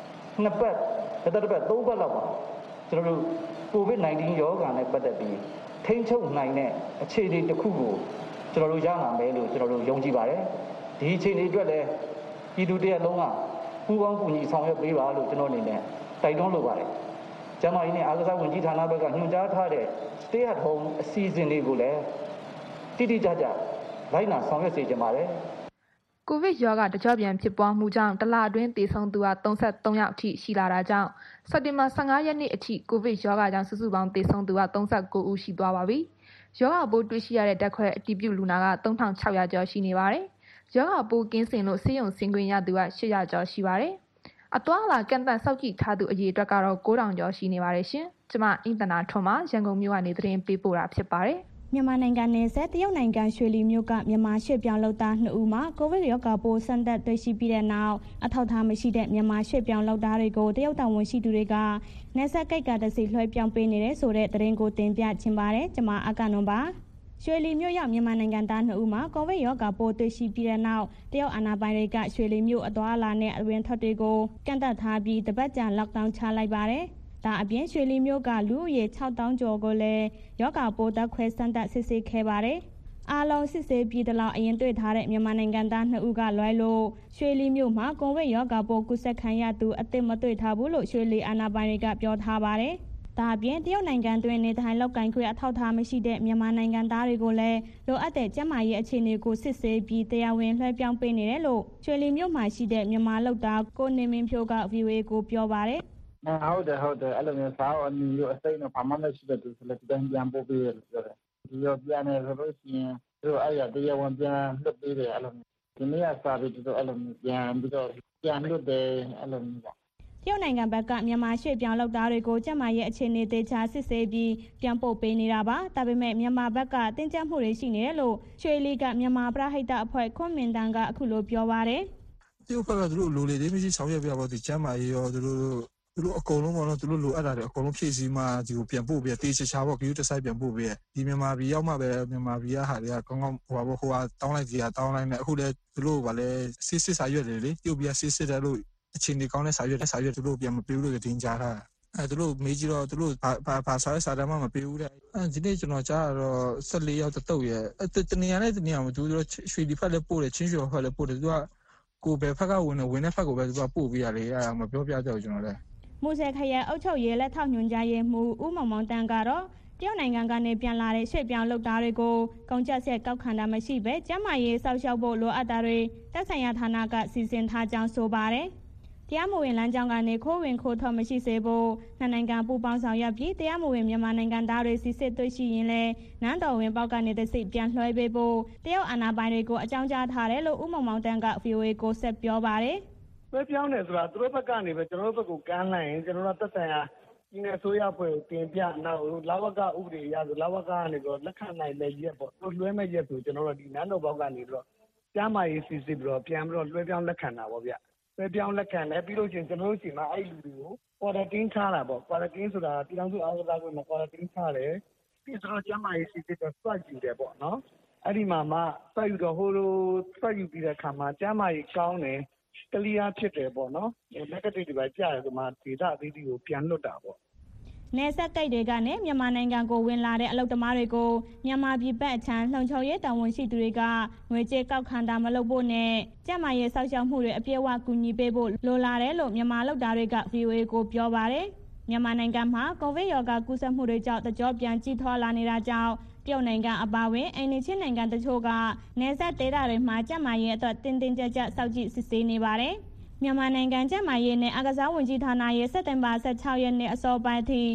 2 ပတ်ရက်တစ်ပတ်3 ပတ်လောက်ပါကျွန်တော်တို့ COVID-19 ရောဂါနဲ့ပတ်သက်ပြီးထိန်းချုပ်နိုင်တဲ့အခြေအနေတစ်ခုကိုကျွန်တော်တို့ရနိုင်မယ်လို့ကျွန်တော်တို့ယုံကြည်ပါတယ်။ဒီအခြေအနေအတွက်လည်းပြည်သူတွေအလုံးကပူးပေါင်းကူညီဆောင်ရွက်ပေးပါလို့ကျွန်တော်အနေနဲ့တိုက်တွန်းလိုပါတယ်။ကျန်းမာရေးနဲ့အားကစားဝန်ကြီးဌာနဘက်ကညွှန်ကြားထားတဲ့ Stay at Home အစီအစဉ်တွေကိုလည်းတိတိကျကျလိုက်နာဆောင်ရွက်စေချင်ပါတယ်။ကိုဗစ်ရောဂါတကျော့ပြန်ဖြစ်ပွားမှုကြောင့်တလအတွင်းသေဆုံးသူ33ယောက်အထိရှိလာတာကြောင့်စက်တင်ဘာ15ရက်နေ့အထိကိုဗစ်ရောဂါကြောင့်စုစုပေါင်းသေဆုံးသူ39ဦးရှိသွားပါပြီ။ရောဂါပိုးတွေ့ရှိရတဲ့ဓာတ်ခွဲအတည်ပြုလူနာက3600ကျော်ရှိနေပါတယ်။ရောဂါပိုးကင်းစင်လို့ဆေးရုံဆင်းခွင့်ရသူက800ကျော်ရှိပါတယ်။အသွားအလာကန့်သတ်စောင့်ကြည့်ထားသူအရေအတွက်ကတော့9000ကျော်ရှိနေပါတယ်ရှင်။ကျွန်မအင်တနာထွန်းမှရန်ကုန်မြို့ကနေသတင်းပေးပို့တာဖြစ်ပါတယ်။မြန်မာနိုင်ငံနယ်စပ်တရုတ်နိုင်ငံရွှေလီမြို့ကမြန်မာရွှေ့ပြောင်းလုပ်သား2ဦးမှာကိုဗစ်ရောဂါပိုးစမ်းသပ်တွေ့ရှိပြီးတဲ့နောက်အထောက်အထားမရှိတဲ့မြန်မာရွှေ့ပြောင်းလုပ်သားတွေကိုတရုတ်တာဝန်ရှိသူတွေကနယ်စပ်ကိတ်ကတစီလွှဲပြောင်းပေးနေတဲ့ဆိုတဲ့သတင်းကိုတင်ပြချင်ပါတယ်။ကျွန်မအကနွန်ပါရွှေလီမြို့ရောက်မြန်မာနိုင်ငံသား2ဦးမှာကိုဗစ်ရောဂါပိုးတွေ့ရှိပြီးတဲ့နောက်တရုတ်အာဏာပိုင်တွေကရွှေလီမြို့အသွားအလာနဲ့အဝင်ထွက်တွေကိုကန့်သတ်ထားပြီးတပတ်ကြာ lockdown ချလိုက်ပါတယ်။ဒါအပြင်ရွှေလီမြို့ကလူဦးရေ6000ကျော်ကိုလည်းရောဂါပိုးဓာတ်ခွဲစမ်းသပ်စစ်ဆေးခဲ့ပါတယ်။အားလုံးစစ်ဆေးပြီးတလောက်အရင်တွေ့ထားတဲ့မြန်မာနိုင်ငံသား2ဦးကလွဲလို့ရွှေလီမြို့မှာကိုဗစ်ရောဂါပိုးကူးစက်ခံရသူအသစ်မတွေ့ထားဘူးလို့ရွှေလီအာဏာပိုင်တွေကပြောထားပါတယ်။ဒါအပြင်တရုတ်နိုင်ငံတွင်နေထိုင်လောက်ကိုင်ခွင့်အထောက်အထားမရှိတဲ့မြန်မာနိုင်ငံသားတွေကိုလည်းလိုအပ်တဲ့ကျန်းမာရေးအခြေအနေကိုစစ်ဆေးပြီးတရားဝင်လွှဲပြောင်းပေးနေတယ်လို့ရွှေလီမြို့မှာရှိတဲ့မြန်မာလုပ်သားကိုနေမင်းဖြိုးက VOA ကိုပြောပါတယ်။ဟုတ်တယ်အဲ့လိုမျိုးစာအုပ်အနီရောအစိမ်းတော့ဘာမှမရှိတဲ့သူဆိုလည်းပြန်ပို့ပေးတယ်လို့ပြောတယ်။ဒီရောပြန်နေဆိုလို့ရှိရင်သူအဲ့ရတရားဝင်ပြန်လွှတ်ပေးတယ်အဲ့လိုမျိုးဒီနေ့ကစာပြီးတော့အဲ့လိုမျိုးပြန်ပြီးတော့ပြန်လွှတ်တယ်အဲ့လိုမျိုးတရုတ်နိုင်ငံဘက်ကမြန်မာရွှေ့ပြောင်းလုပ်သားတွေကိုကျန်းမာရေးအခြေအနေသေချာစစ်ဆေးပြီးပြန်ပို့ပေးနေတာပါ။ဒါပေမဲ့မြန်မာဘက်ကတင်းကျပ်မှုတွေရှိနေတယ်လို့ရွှေလီကမြန်မာပရဟိတအဖွဲ့ခွန်မင်တန်ကအခုလိုပြောပါတယ်။တရုတ်ဘက်ကသူတို့လိုလေသေးမရှိဆောင်ရွက်ပြပါတော့ဒီကျန်းမာရေးရောသူတို့အကုန်လုံးပေါ့နော်သူတို့လိုအပ်တာတွေအကုန်လုံးဖြည့်ဆည်းမှဒီကိုပြန်ပို့ပေးတေးချာပေါ့ဂရုတစိုက်ပြန်ပို့ပေးဒီမြန်မာပြည်ရောက်မှပဲမြန်မာပြည်ကဟာတွေကကောင်းကောင်းဟိုဟာတောင်းလိုက်ကြီးတောင်းလိုက်နဲ့အခုလည်းသူတို့ကလည်းစစ်စာရွက်တွေလေတရုတ်ပြည်စစ်တယ်လို့အခြေအနေကောင်းတဲ့စာရွက်သူတို့ပြန်မပေးဘူးလို့တင်ကြားတာသူတို့မေးကြည့်တော့သူတို့ဘာစာရွက်စာတမ်းမှမပေးဘူးတဲ့ဒီနေ့ကျွန်တော်ကြားတော့14ရောက်တုတ်ရဲ့တနေရာနဲ့တနေရာမှာသူတို့ရွှေဒီဖက်လည်းပို့တယ်ချင်းရွှေဖက်လည်းပို့တယ်သူကကိုယ်ပဲဖက်ကဝင်တဲ့ဖက်ကိုပဲသူကပို့ပေးရလေအဲ့ဒါမပြောပြကြဘူးကျွန်တော်လည်းမူဆယ်ခရိုင်အုပ်ချုပ်ရေးလက်ထောက်ညွှန်ကြားရေးမှူးဦးမောင်မောင်တန်းကတော့တရုတ်နိုင်ငံကနေပြန်လာတဲ့ရွှေ့ပြောင်းလုပ်သားတွေကိုကုန်ကျစက်ကောက်ခံတာမရှိပဲကျန်းမာရေးစောင့်ရှောက်ဖို့လိုအပ်တာတွေသက်ဆိုင်ရာဌာနကစီစဉ်ထားကြောင်းဆိုပါတယ်။တရားမဝင်လမ်းကြောင်းကနေခိုးဝင်ခိုးထွက်မရှိစေဖို့နှစ်နိုင်ငံပူးပေါင်းဆောင်ရွက်ပြီးတရားမဝင်မြန်မာနိုင်ငံသားတွေစီစစ်တွေ့ရှိရင်လည်းနန်းတော်ဝင်ပေါက်ကနေတစိပြန်လွှဲပေးဖို့တရုတ်အာဏာပိုင်တွေကိုအကြောင်းကြားထားတယ်လို့ဦးမောင်မောင်တန်းက VOA ကိုဆက်ပြောပါတယ်။လွှဲပြောင်းတယ်ဆိုတာသူတို့ဘက်ကနေပဲကျွန်တော်တို့ဘက်ကိုကမ်းလိုက်ရင်ကျွန်တော်တို့သက်ဆိုင်ရာဒီနေ့ဆိုရဖွဲ့ကိုတင်ပြနောက်လာဝကဥပဒေအရဆိုလာဝကကနေတော့လက်ခံနိုင်တဲ့ရက်ပေါ့သူလွှဲမဲ့ရက်ဆိုကျွန်တော်တို့ဒီနန်းတော်ဘောက်ကနေတော့ကျမ်းမာရေးစီစစ်ပြီးတော့ပြန်ပြီးတော့လွှဲပြောင်းလက်ခံတာပေါ့ဗျလွှဲပြောင်းလက်ခံတယ်ပြီးလို့ချင်းကျွန်တော်တို့စီမှာအဲ့လူတွေကို quarantine ထားတာပေါ့ quarantine ဆိုတာပြည်ထောင်စုအားကစားကွင်းမှာ quarantine ထားတယ်ပြီးတော့ကျမ်းမာရေးစီစစ်တော့စွတ်ယူတယ်ပေါ့နော်အဲ့ဒီမှာမှစွတ်ယူတော့ဟိုလိုစွတ်ယူပြီးတဲ့အခါမှာကျမ်းမာရေးကောင်းတယ်ကလီယာဖြစ်တယ်ပေါ့နော် negative တွေပဲကြားတယ်ဆိုမှဒေတာအသီးသီးကိုပြန်လွတ်တာပေါ့နယ်စပ်ဂိတ်တွေကနေမြန်မာနိုင်ငံကိုဝင်လာတဲ့အလုပ်သမားတွေကိုမြန်မာပြည်ဘက်အခြမ်းလှုံ့ဆော်ရေးတာဝန်ရှိသူတွေကငွေကြေးကောက်ခံတာမလုပ်ဖို့နဲ့ကျန်းမာရေးစောင့်ရှောက်မှုတွေအပြည့်အဝကူညီပေးဖို့လိုလာတယ်လို့မြန်မာလုပ်သားတွေက VOA ကိုပြောပါတယ်မြန်မာနိုင်ငံမှာကိုဗစ်ရောဂါကူးစက်မှုတွေကြောင့်တကြောပြန်ကြီးထွားလာနေတာကြောင့်တရုတ်နိုင်ငံအပါအဝင်အိမ်နီးချင်းနိုင်ငံတချို့ကနယ်စပ်ဒေသတွေမှာကျန်းမာရေးအတွက်တင်းတင်းကြပ်ကြပ်စောင့်ကြည့်စစ်ဆေးနေပါတယ်မြန်မာနိုင်ငံကျန်းမာရေးနဲ့အားကစားဝန်ကြီးဌာနရဲ့စက်တင်ဘာ16ရက်နေ့အစောပိုင်းထိထ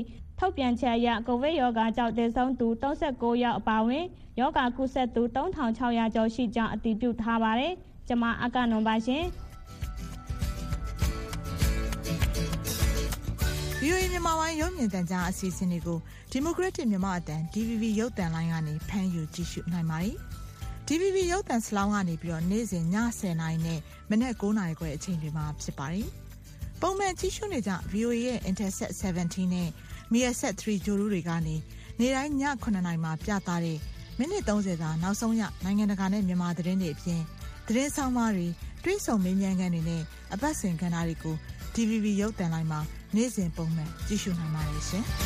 ထုတ်ပြန်ချက်အရကိုဗစ်ရောဂါကြောင့်သေဆုံးသူ39ယောက်အပါအဝင်ရောဂါကူးစက်သူ3600ကျော်ရှိကြောင်းအတည်ပြုထားပါတယ်။ကျွန်မအကနွန်ပါရှင်။ VOA မြန်မာပိုင်းရုပ်မြင်သံကြားအစီအစဉ်တွေကိုဒီမိုကရက်တစ်မြန်မာအတန် DVB ရုပ်သံလိုင်းကနေဖမ်းယူကြည့်ရှုနိုင်ပါတယ်။ DVB ရုပ်သံစလောင်းကနေပြီးတော့နေ့စဉ်ည10:00နာရီနဲ့မနက်9:00နာရီခွဲအချိန်တွေမှာဖြစ်ပါတယ်။ပုံမှန်ကြည့်ရှုနေကြ VOA ရဲ့ Intelsat 17နဲ့ Measat 3 ဂျိုလူတွေကနေနေ့တိုင်းည9:00နာရီမှာပြသတဲ့မိနစ်30သာနောက်ဆုံးရနိုင်ငံတကာနဲ့မြန်မာသတင်းတွေအပြင်သတင်းဆောင်မတွေတွေးဆုံမေးမြန်းခန်းတွေနဲ့အပတ်စဉ်ကဏ္ဍတွေကို DVB ရုပ်သံလိုင်းမှာနေ့စဉ်ပုံမှန်ကြည့်ရှုနိုင်ပါတယ်ရှင်။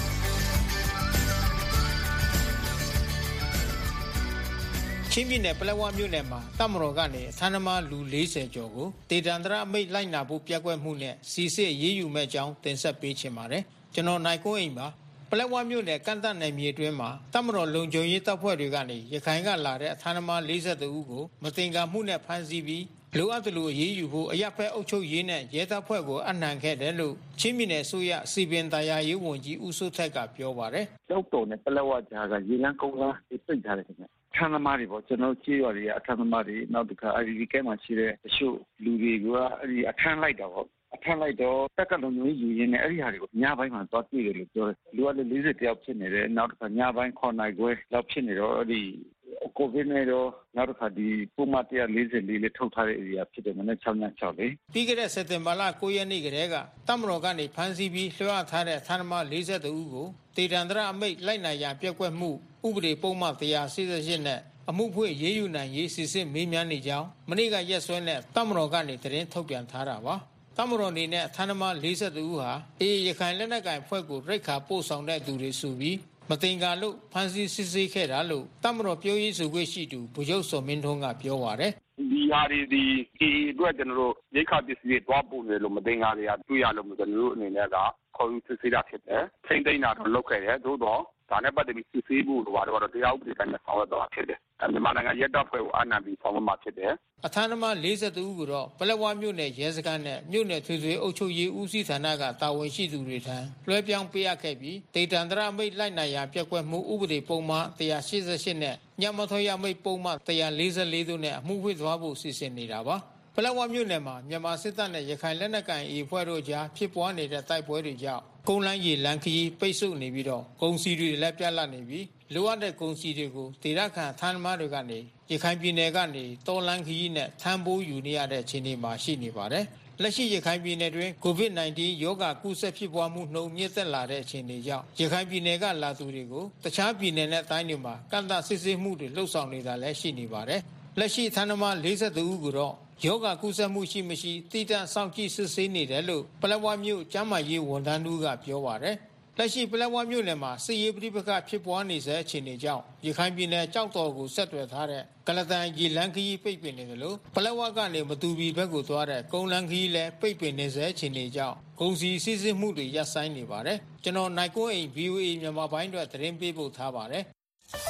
ချင်းပြည်နယ်ပလက်ဝမြို့နယ်မှာတပ်မတော်ကနေအထမ်းသမားလူ40ကျော်ကိုဒေသန္တရအမိတ်လိုက်နာဖို့ပြက်ကွက်မှုနဲ့စီစစ်ရေးယူမဲ့ကြောင်းတင်ဆက်ပေးချင်ပါတယ်။ကျွန်တော်နိုင်ကွန်းအိမ်ပါပလက်ဝမြို့နယ်ကန့်တတ်နယ်မြေအတွင်းမှာတပ်မတော်လုံခြုံရေးတပ်ဖွဲ့တွေကနေရခိုင်ကလာတဲ့အထမ်းသမား42ဦးကိုမတင်ကာမှုနဲ့ဖမ်းဆီးပြီးလိုအပ်သလိုအရေးယူဖို့အရက်ဖက်အုပ်ချုပ်ရေးနဲ့ရဲတပ်ဖွဲ့ကိုအနှံခဲ့တယ်လို့ချင်းပြည်နယ်ဆိုရစီပင်တရားရေးဝန်ကြီးဦးစိုးထက်ကပြောပါတယ်။ကျောက်တော်နဲ့ပလက်ဝကြားကရေလမ်းကုန်းလားပြိတ်ထားတယ်ခင်ဗျ။ထမ်းသမားတွေပေါ့ကျွန်တော်ကြေးရွာတွေအထမ်းသမားတွေနောက်တစ်ခါ IDP ကဲမှာရှိတဲ့တချို့လူတွေကအဲ့ဒီအထမ်းလိုက်တာပေါ့အထမ်းလိုက်တော့တက်ကလုံကြီးယူရင်းနဲ့အဲ့ဒီဟာတွေကိုညပိုင်းမှာသွားတွေ့တယ်လို့ပြောတယ်လူကလည်း40တယောက်ဖြစ်နေတယ်နောက်တစ်ခါညပိုင်း9နိုင်ခွဲလောက်ဖြစ်နေတော့အဲ့ဒီကိုဗစ်နဲ့တော့နောက်တစ်ခါဒီပုံမှန်144လေးထုတ်ထားတဲ့ area ဖြစ်တယ်မနေ့6ည6လေးပြီးခဲ့တဲ့စက်တင်ဘာလ9ရက်နေ့ကတည်းကတပ်မတော်ကနေဖမ်းဆီးပြီးလွှဲထားတဲ့ဌာနမ42ဦးကိုဒေသန္တရအမိတ်လိုက်နိုင်ရန်ပြက်ကွက်မှုဥပဒေပုံမှန်148နဲ့အမှုဖွင့်ရေးယူနိုင်ရေးစစ်စစ်မေးမြန်းနေကြောင်းမနေ့ကရက်စွဲနဲ့တပ်မတော်ကနေသတင်းထုတ်ပြန်ထားတာပါတပ်မတော်နေနဲ့ဌာနမ42ဦးဟာအေးရခိုင်လက်နက်ကိုင်ဖွဲ့ကိုရိတ်ခါပို့ဆောင်တဲ့သူတွေဆိုပြီးမတင်ကာလို့ဖမ်းဆီးစစ်ဆေးခဲ့တာလို့တပ်မတော်ပြောရေးဆိုခွင့်ရှိသူဗိုလ်ချုပ်စောမင်းထွန်းကပြောပါတယ်ဒီဟာဒီအတွက်ကျွန်တော်တို့ရိတ်ခါပစ္စည်းတွေတွားပို့နေလို့မတင်ကာတွေကတွေ့ရလို့ကျွန်တော်တို့အနေနဲ့ကခေါ်ယူစစ်ဆေးတာဖြစ်တယ်ထိမ့်သိမ်းတာတော့လုပ်ခဲ့တယ်သို့တော့ဒါနဲ့ပတ်သက်ပြီးစစ်ဆေးဖို့လိုတော့တရားဥပဒေတိုင်းနဲ့ဆောင်ရွက်တော့ဖြစ်တယ်မြန်မာနိုင်ငံရဲတပ်ဖွဲ့ကိုအနံပြီးဆောင်ရွက်မှာဖြစ်တယ်အထမ်းသမား42ဦးကိုတော့ပလက်ဝမြို့နယ်ရဲစခန်းနဲ့မြို့နယ်ထွေထွေအုပ်ချုပ်ရေးဦးစီးဌာနကတာဝန်ရှိသူတွေထံလွှဲပြောင်းပေးရခဲ့ပြီးဒေသန္တရမိတ်လိုက်နိုင်ရာပြက်ကွက်မှုဥပဒေပုံမှန်188နဲ့ညမထွေရမိတ်ပုံမှန်144တို့နဲ့အမှုဖွင့်သွားဖို့စီစဉ်နေတာပါပလက်ဝမြို့နယ်မှာမြန်မာစစ်တပ်နဲ့ရခိုင်လက်နက်ကိုင်အေဖွဲ့တို့ကြားဖြစ်ပွားနေတဲ့တိုက်ပွဲတွေကြောင့်ကုန်းလန်းရေလမ်းခရီးပိတ်ဆို့နေပြီးတော့ကုန်စည်တွေလည်းပြတ်လတ်နေပြီးလိုအပ်တဲ့ကုန်စည်တွေကိုဒေသခံထမ်းသမားတွေကနေရခိုင်ပြည်နယ်ကနေတော်လန်းခရီးနဲ့ထမ်းပိုးယူနေရတဲ့အခြေအနေမှာရှိနေပါတယ်။လက်ရှိရခိုင်ပြည်နယ်တွင် COVID-19 ရောဂါကူးစက်ဖြစ်ပွားမှုနှုန်းမြင့်တက်လာတဲ့အခြေအနေကြောင့်ရခိုင်ပြည်နယ်ကလာသူတွေကိုတခြားပြည်နယ်နဲ့တိုင်းတွေမှာကန့်သတ်စစ်ဆေးမှုတွေလှုပ်ဆောင်နေတာလည်းရှိနေပါတယ်။လက်ရှိထမ်းသမား42ဦးကိုတော့ယောဂကုသမှုရှိမရှိတိကျစောင့်ကြည့်စစ်ဆေးနေတယ်လို့ပလက်ဝမြို့ကျန်းမာရေးဝန်ထမ်းတို့ကပြောပါတယ်။လက်ရှိပလက်ဝမြို့နယ်မှာစစ်ရေးပဋိပက္ခဖြစ်ပွားနေဆဲအခြေအနေကြောင့်ရခိုင်ပြည်နယ်ကြောက်တော်ကိုဆက်သွယ်ထားတဲ့ကလတန်ရေလမ်းခရီးပိတ်ပင်နေတယ်လို့ပလက်ဝကနေမတူပီဘက်ကိုသွားတဲ့ကုန်းလမ်းခရီးလည်းပိတ်ပင်နေဆဲအခြေအနေကြောင့်ကုန်စည်စီးဆင်းမှုတွေရပ်ဆိုင်းနေပါတယ်။ကျွန်တော်နိုင်ကွန်းအိမ် VOA မြန်မာပိုင်းအတွက်သတင်းပေးပို့ထားပါတယ်။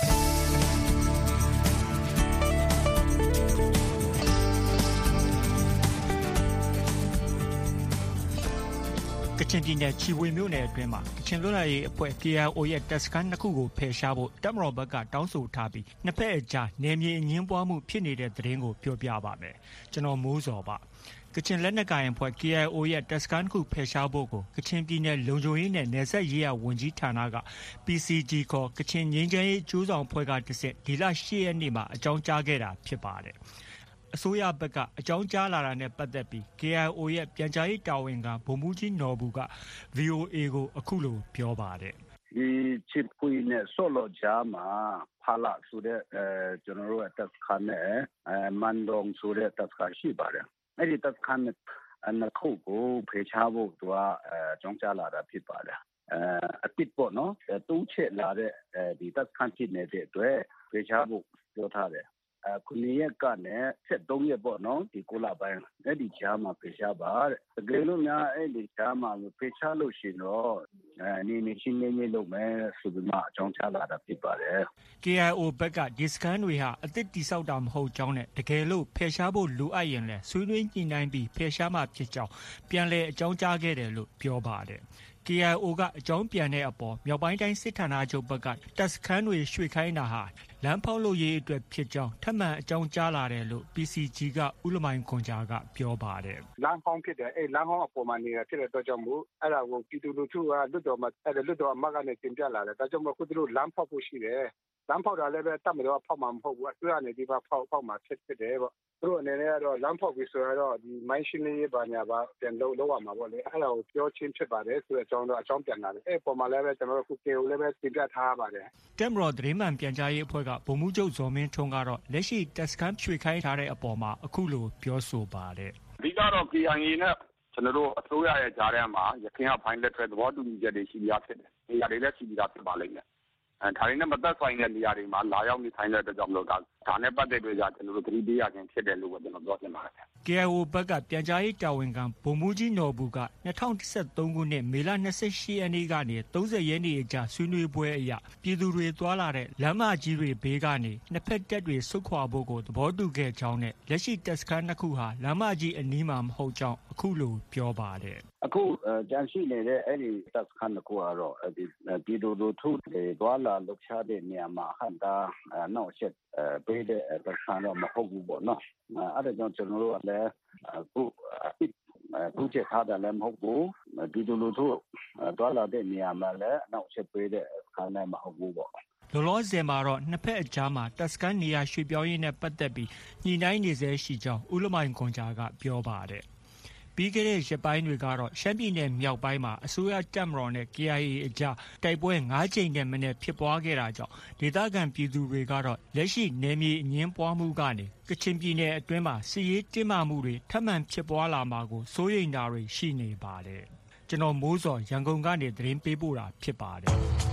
ကချင်ပြည်နယ်ချီဝေမြို့နယ်အတွင်းမှာကချင်လွတ်လပ်ရေးအဖွဲ့ KIO ရဲ့တပ်စခန်းနှစ်ခုကိုဖယ်ရှားဖို့တပ်မတော်ဘက်ကတောင်းဆိုထားပြီးနှစ်ဖက်အကြားနယ်မြေအငြင်းပွားမှုဖြစ်နေတဲ့သတင်းကိုပြောပြပါမယ်။ကျွန်တော်မိုးစောပါ။ကချင်လက်နက်ကိုင်အဖွဲ့ KIO ရဲ့တပ်စခန်းတစ်ခုဖယ်ရှားဖို့ကိုကချင်ပြည်နယ်လုံခြုံရေးနဲ့နယ်စပ်ရေးရာဝန်ကြီးဌာနက PCG ခေါ်ကချင်ငြိမ်းချမ်းရေးအကျိုးဆောင်အဖွဲ့ကတစ်ဆင့်ဒီလ10ရက်နေ့မှာအကြောင်းကြားခဲ့တာဖြစ်ပါတယ်။အစိုးရဘက်ကအကြောင်းကြားလာတာနဲ့ပတ်သက်ပြီး KIO ရဲ့ပြန်ကြားရေးတာဝန်ခံဗိုလ်မှူးကြီးနော်ဘူးက VOA ကိုအခုလိုပြောပါတယ်။ဒီချစ်ပွေနဲ့ဆော်လော်ကြားမှာဖာလာဆိုတဲ့ကျွန်တော်တို့ရဲ့တပ်စခန်းနဲ့မန်ဒုံဆိုတဲ့တပ်စခန်းရှိပါတယ်။အဲ့ဒီတပ်စခန်းနှစ်ခုကိုဖယ်ရှားဖို့သူကအကြောင်းကြားလာတာဖြစ်ပါတယ်။အပစ်ပေါ့နော်တိုးချက်လာတဲ့ဒီတပ်စခန်းဖြစ်နေတဲ့အတွက်ဖယ်ရှားဖို့ပြောထားတယ်ခုနှစ်ရက်ကနေ73ရက်ပေါ့နော်ဒီ9လပိုင်းအဲ့ဒီကြားမှာဖေရှားပါတဲ့တကယ်လို့များအဲ့ဒီကြားမှာဖေရှားလို့ရှိရင်တော့နေရှင်းနေလို့မယ်ဆိုပြီးမှအကြောင်းချလာတာဖြစ်ပါတယ် KIO ဘက်ကဒီစကန်တွေဟာအသစ်တိဆောက်တာမဟုတ်ကြောင်းနဲ့တကယ်လို့ဖေရှားဖို့လိုအပ်ရင်လည်းဆွေးနွေးညှိနှိုင်းပြီးဖေရှားမှဖြစ်ကြောင်းပြန်လည်အကြောင်းကြားခဲ့တယ်လို့ပြောပါတယ် KIO ကအကြောင်းပြန်တဲ့အပေါ်မြောက်ပိုင်းတိုင်းစစ်ဌာနချုပ်ဘက်ကတပ်စခန်းတွေရွှေ့ခိုင်းတာဟာလမ်းဖောက်လို့ရေးအတွက်ဖြစ်ကြောင်းထပ်မံအကြောင်းကြားလာတယ်လို့ PCG ကဦးလမိုင်ခွန်ဂျာကပြောပါတယ်လမ်းဖောက်ဖြစ်တယ်လမ်းဖောက်အပေါ်မှာနေတာဖြစ်တဲ့အတွက်ကြောင့်မို့အဲ့ဒါကိုပြည်သူလူထုကလွတ်တော်အမတ်ကနေတင်ပြလာတယ်ဒါကြောင့်မို့ခုသူတို့လမ်းဖောက်ဖို့ရှိတယ်လမ်းဖောက်တာလည်းပဲတတ်မတော့ဖောက်မှာမဟုတ်ဘူးအစိုးရအနေနဲ့ဖောက်မှာဖြစ်တယ်ပေါ့သူတို့အနေနဲ့ကတော့လမ်းဖောက်ပြီးဆိုတော့ဒီမိုင်းရှင်းလေးပါညာပါပြန်လုပ်ရမှာပေါ့လေအဲ့ဒါကိုပြောချင်းဖြစ်ပါတယ်ဆိုတဲ့အကြောင်းပြန်လာတယ်အဲ့ပေါ်မှာလည်းပဲကျွန်တော်တို့ခုကေကိုလည်းပဲတင်ပြထားပါတယ်တက်မတော်သတင်းမှန်ပြန်ကြားရေးအဖွဲ့ကဗိုလ်မှူးချုပ်ဇော်မင်းထွန်းကတော့လက်ရှိတပ်စခန်းရွှေ့ခိုင်းထားတဲ့အပေါ်မှာအခုလိုပြောဆိုပါတယ်အဓိကတော့ KIA နဲ့ကျွန်တော်တို့အစိုးရရဲ့ကြားထဲမှာရခိုင်ကဖိုင်လက်ထက်သဘောတူညီချက်တွေရှိပြဖြစ်တယ်နေရာတွေလည်းရှိပြဖြစ်ပါလိမ့်မယ်ဒါရင်းနဲ့မသက်ဆိုင်တဲ့နေရာတွေမှာလာရောက်နေထိုင်တဲ့အတွက်ကြောင့်မလို့ဒါနဲ့ပတ်သက်ပြီးကျွန်တော်တို့သတိပေးရခြင်းဖြစ်တယ်လို့ကျွန်တော်ပြောချင်ပါတယ် KIO ဘက်ကပြန်ကြားရေးတာဝန်ခံဗိုလ်မှူးကြီးနော်ဘူးက2013ခုနှစ်မေလ28ရက်နေ့ကနေ30ရက်နေ့အကြာဆွေးနွေးပွဲအရပြည်သူတွေသွားလာတဲ့လမ်းမကြီးတွေဘေးကနေနှစ်ဖက်တပ်တွေဆုတ်ခွာဖို့ကိုသဘောတူခဲ့ကြောင်းနဲ့လက်ရှိတပ်စခန်းနှစ်ခုဟာလမ်းမကြီးအနီးမှာမဟုတ်ကြောင်းအခုလိုပြောပါတယ်အခုကြံရှိနေတဲ့အဲ့ဒီတပ်စခန်းတစ်ခုကတော့ဒီပြည်သူလူထုတွေသွားလာလှုပ်ရှားတဲ့နေရာမှာဟန်တာနောက်ဆက်ပေးတဲ့တပ်စခန်းတော့မဟုတ်ဘူးပေါ့နော်အဲ့ဒါကြောင့်ကျွန်တော်တို့ကလည်းအခုချက်ထားတယ်လည်းမဟုတ်ဘူးပြည်သူလူထုသွားလာတဲ့နေရာမှာလည်းနောက်ဆက်ပေးတဲ့စခန်းလည်းမဟုတ်ဘူးပေါ့လောလောဆယ်မှာတော့နှစ်ဖက်အကြားမှာတပ်စခန်းနေရာရွှေ့ပြောင်းရေးနဲ့ပတ်သက်ပြီးညှိနှိုင်းနေဆဲရှိကြောင်းဦးလမိုင်ခွန်ဂျာကပြောပါတယ်ပြီးခဲ့တဲ့ရက်ပိုင်းတွေကတော့ရှမ်းပြည်နယ်မြောက်ပိုင်းမှာအစိုးရတပ်မတော်နဲ့ KIA အကြားတိုက်ပွဲ9ကြိမ်နဲ့မနည်းဖြစ်ပွားခဲ့တာကြောင့်ဒေသခံပြည်သူတွေကတော့လက်ရှိနယ်မြေအငင်းပွားမှုကနေကချင်ပြည်နယ်အတွင်းမှာစစ်ရေးတင်းမာမှုတွေထပ်မံဖြစ်ပွားလာမှာကိုစိုးရိမ်တာတွေရှိနေပါတယ်ကျွန်တော်မိုးစောရန်ကုန်ကနေသတင်းပေးပို့တာဖြစ်ပါတယ်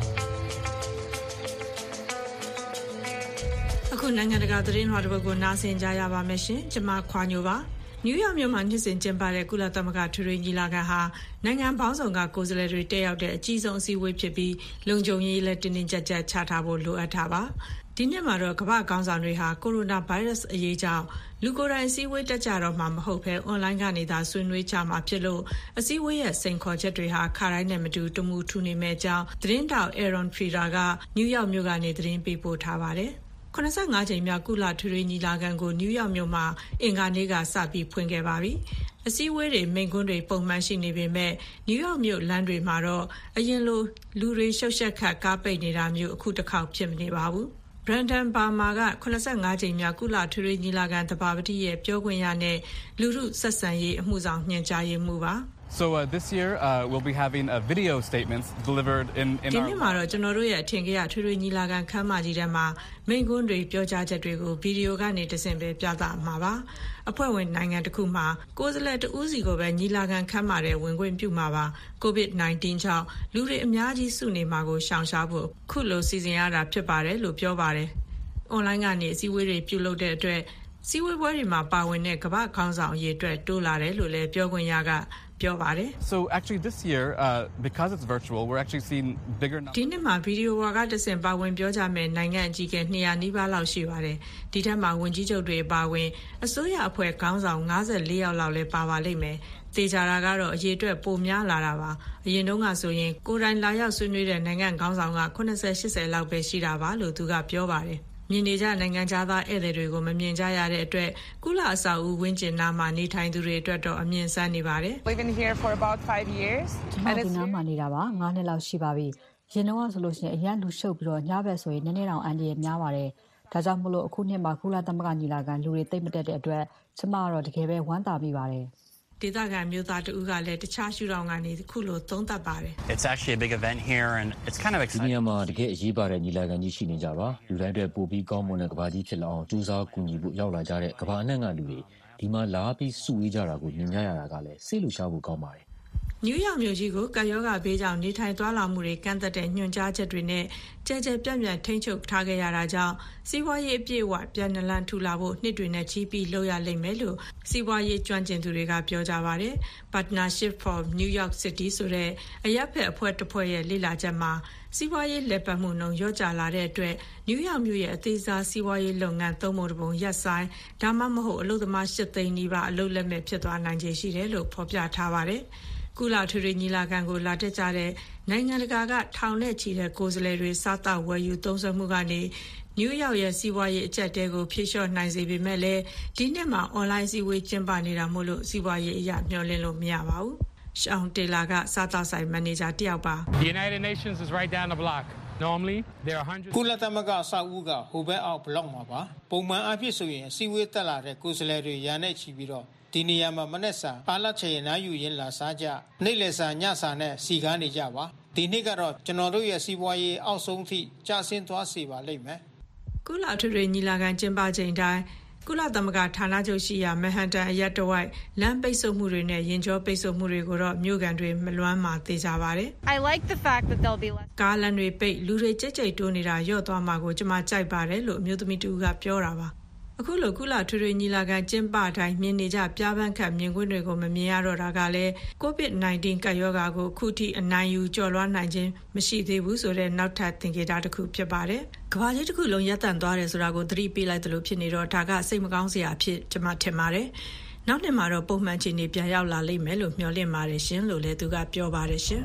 အခုနိုင်ငံတကာသတင်းဟောတစ်ပုဒ်ကိုနားဆင်ကြရပါမယ်ရှင်ကျွန်မခွာညိုပါနယူးယောက်မြို့မှာနှစ်စဉ်ကျင်းပတဲ့ကုလသမဂ္ဂထွေထွေညီလာခံဟာနိုင်ငံပေါင်းစုံကကိုယ်စားလှယ်တွေတက်ရောက်တဲ့အကြီးဆုံးအစည်းအဝေးဖြစ်ပြီးလုံခြုံရေးလည်းတင်းတင်းကြပ်ကြပ်ချထားဖို့လိုအပ်တာပါဒီနှစ်မှာတော့ကမ္ဘာ့ခေါင်းဆောင်တွေဟာကိုရိုနာဗိုင်းရပ်စ်အရေးကြောင့်လူကိုယ်တိုင်အစည်းအဝေးတက်ကြတော့မှမဟုတ်ဘဲအွန်လိုင်းကနေသာဆွေးနွေးကြမှာဖြစ်လို့အစည်းအဝေးရဲ့စိန်ခေါ်ချက်တွေဟာခါတိုင်းနဲ့မတူတမူထူနေမဲ့ကြောင်းသတင်းတောက် Aaron Frieda ကနယူးယောက်မြို့ကနေသတင်းပေးပို့ထားပါတယ်85ကြိမ်မြောက်ကုလထွေထွေညီလာခံကိုနယူးယောက်မြို့မှာအင်္ဂါနေ့ကစပြီးဖွင့်ခဲ့ပါပြီ။အစည်းအဝေးတွေမိန့်ခွန်းတွေပုံမှန်ရှိနေပေမဲ့နယူးယောက်မြို့လမ်းတွေမှာတော့အရင်လိုလူတွေရှုပ်ရှက်ခတ်ကားပိတ်နေတာမျိုးအခုတစ်ခေါက်ဖြစ်မနေပါဘူး။ Brandon Palmer က85ကြိမ်မြောက်ကုလထွေထွေညီလာခံသဘာပတိရဲ့ပြောခွင့်ရနဲ့လူထုဆက်ဆံရေးအမှုဆောင်ညွှန်ကြားရေးမှူးပါ So this year we'll be having video statements delivered in our ဒီနေ့မှာတော့ကျွန်တော်တို့ရဲ့အထင်ကြီးထွေထွေညီလာခံခန်းမကြီးထဲမှာမိန့်ခွန်းတွေပြောကြားချက်တွေကိုဗီဒီယိုကနေတဆင့်ပဲပြသမှာပါအဖွဲ့ဝင်နိုင်ငံတစ်ခုမှာကိုယ်စားလှယ်တဦးစီကိုပဲညီလာခံခန်းမှာတဲ့ဝင်ခွင့်ပြုမှာပါ COVID-19 ကြောင့်လူတွေအများကြီးစုနေမှာကိုရှောင်ရှားဖို့ခုလိုစီစဉ်ရတာဖြစ်ပါတယ်လို့ပြောပါတယ်။ online ကနေအစည်းအဝေးတွေပြုလုပ်တဲ့အတွက်စီဝေးပွဲတွေမှာပါဝင်တဲ့ကမ္ဘာ့ခေါင်းဆောင်အရေးအတွက်တိုးလာတယ်လို့လည်းပြောခွင့်ရကပြောပါတယ် So actually this year because it's virtual we're actually seeing bigger numbers ဒီနှစ်မှာဗီဒီယိုဝါကတဆင့်ပါဝင်ပြောကြမယ့်နိုင်ငံအကြီးအကဲ200နီးပါးလောက်ရှိပါတယ်ဒီထက်မှာဝန်ကြီးချုပ်တွေပါဝင်အစိုးရအဖွဲ့ခေါင်းဆောင်54ယောက်လောက်လည်းပါပါလိမ့်မယ်တေချာတာကတော့အရေးအတွက်ပိုများလာတာပါအရင်တုန်းကဆိုရင်ကိုယ်တိုင်လာရောက်ဆွေးနွေးတဲ့နိုင်ငံခေါင်းဆောင်က80-80လောက်ပဲရှိတာပါလို့သူကပြောပါတယ်မြင်နေကြနိုင်ငံသားဧည့်သည်တွေကိုမမြင်ကြရတဲ့အတွက်ကုလအဆောက်အဦဝင်းကျင်နားမှာနေထိုင်သူတွေအတွက်တော့အမြင်ဆန်းနေပါတယ်။ Living here for about 5 years and it's နားမှာနေတာပါ9နှစ်လောက်ရှိပါပြီ။ရင်တော့ဆိုလို့ရှိရင်အရင်လူရှုပ်ပြီးတော့ညဘက်ဆိုရင်နည်းနည်းတောင်အန်ဒီရများပါတယ်။ဒါကြောင့်မလို့အခုနှစ်မှာကုလသမဂ္ဂညီလာခံလူတွေသိမ့်မတက်တဲ့အတွက်ကျမကတော့တကယ်ပဲဝမ်းသာမိပါတယ်။ဒေသခံမျိုးသားတဦးကလည်းတခြားရှုထောင့်ကနေခုလိုသုံးသပ်ပါတယ် It's actually a big event here and it's kind of exciting. ဒီနေရာမှာတကယ်အရေးပါတဲ့ညီလာခံကြီးရှိနေကြပါလူတိုင်းတွေပို့ပြီးကောင်းမွန်တဲ့ကဘာကြီးဖြစ်လာအောင်ကြိုးစားကူညီဖို့ရောက်လာကြတဲ့ကဘာအနှံ့ကလူတွေဒီမှာလာပြီးစုဝေးကြတာကိုမြင်ကြရတာကလည်းစိတ်လှရှားဖို့ကောင်းပါတယ်နယူးယောက်မြို့ကြီးကိုကာယောဂါဘေးကြောင့်နေထိုင်သွားလာမှုတွေကန့်သက်တဲ့ညွှန်ကြားချက်တွေနဲ့ကြဲကြဲပြန့်ပြန့်ထိန်းချုပ်ထားခဲ့ရတာကြောင့်စီးပွားရေးအပြည့်အဝပြန်နလန်ထူလာဖို့နှစ်တွေနဲ့ချီးပြီးလုပ်ရလိမ့်မယ်လို့စီးပွားရေးကျွမ်းကျင်သူတွေကပြောကြပါတယ်။ Partnership for New York City ဆိုတဲ့အရပ်ဖက်အဖွဲ့တစ်ဖွဲ့ရဲ့လေ့လာချက်မှာစီးပွားရေးလက်ပတ်မှုနှုန်းလျော့ကျလာတဲ့အတွက်နယူးယောက်မြို့ရဲ့အသေးစားစီးပွားရေးလုပ်ငန်းသုံးပုံတစ်ပုံရပ်ဆိုင်းဒါမှမဟုတ်အလုပ်သမား8သိန်းနီးပါးအလုပ်လက်မဲ့ဖြစ်သွားနိုင်ခြေရှိတယ်လို့ဖော်ပြထားပါတယ်။ကုလထွေထွေညီလာခံကိုလာတက်ကြတဲ့နိုင်ငံတကာကထောင်နဲ့ချီတဲ့ကိုယ်စားလှယ်တွေစားတောက်ဝယ်ယူသုံးစွဲမှုကနေနယူးယောက်ရဲ့စီးပွားရေးအကျပ်တဲကိုဖြေလျှော့နိုင်စေပေမဲ့လည်းဒီနှစ်မှာအွန်လိုင်းစည်းဝေးကျင်းပနေတာမို့လို့စီးပွားရေးအရာမျှော်လင့်လို့မရပါဘူး။ ရှောင်းတေလာကစားတောက်ဆိုင်မန်နေဂျာတယောက်ပါ The United Nations is right down the block. Normally there are hundreds ကုလသမဂ္ဂအဆောက်အဦကဟိုဘက်အောက်ဘလော့မှာပါပုံမှန်အဖြစ်ဆိုရင်စီဝေးတက်လာတဲ့ကိုယ်စားလှယ်တွေရာနဲ့ချီပြီးတော့ဒီနေရာမှာမနေ့စာအားလချေနာယူရင်လာစားကြနေ့လယ်စာညစာနဲ့စီကားနေကြပါဒီနေ့ကတော့ကျွန်တော်တို့ရဲ့စီးပွားရေးအောက်ဆုံးထိကျဆင်းသွားစေပါလိမ့်မယ်ကုလထွေထွေညီလာခံကျင်းပချိန်တိုင်းကုလသမဂ္ဂဌာနချုပ်ရှိရာမန်ဟန်တန်အရပ်တဝိုက်လမ်းပိတ်ဆို့မှုတွေနဲ့ရင်ကျော်ပိတ်ဆို့မှုတွေကိုတော့မြို့ကန်တွေမလွမ်းမှာသိကြပါတယ် I like the fact that there'll be less ကားလမ်းတွေပိတ်လူတွေကြိတ်ကြိတ်တိုးနေတာရော့သွားမှာကိုကျွန်မကြိုက်ပါတယ်လို့အမျိုးသမီးတူကပြောတာပါအခုလိုကုလထွေထွေညီလာခံကျင်းပတိုင်းမြင်နေကြပြပန်းခတ်မြင်ကွင်းတွေကိုမမြင်ရတော့တာကလည်း COVID-19 ကပ်ရောဂါကိုခုထိအနိုင်ယူကျော်လွှားနိုင်ခြင်းမရှိသေးဘူးဆိုတဲ့နောက်ထပ်သင်္ကေတတစ်ခုဖြစ်ပါတယ်။ကမ္ဘာကြီးတစ်ခုလုံးရပ်တန့်သွားတယ်ဆိုတာကိုသတိပေးလိုက်သလိုဖြစ်နေတော့ဒါကစိတ်မကောင်းစရာဖြစ်ကျွန်မထင်ပါတယ်။နောက်နှစ်မှာတော့ပုံမှန်ချိန်တွေပြန်ရောက်လာလိမ့်မယ်လို့မျှော်လင့်ပါတယ်ရှင်လို့လည်းသူကပြောပါတယ်ရှင်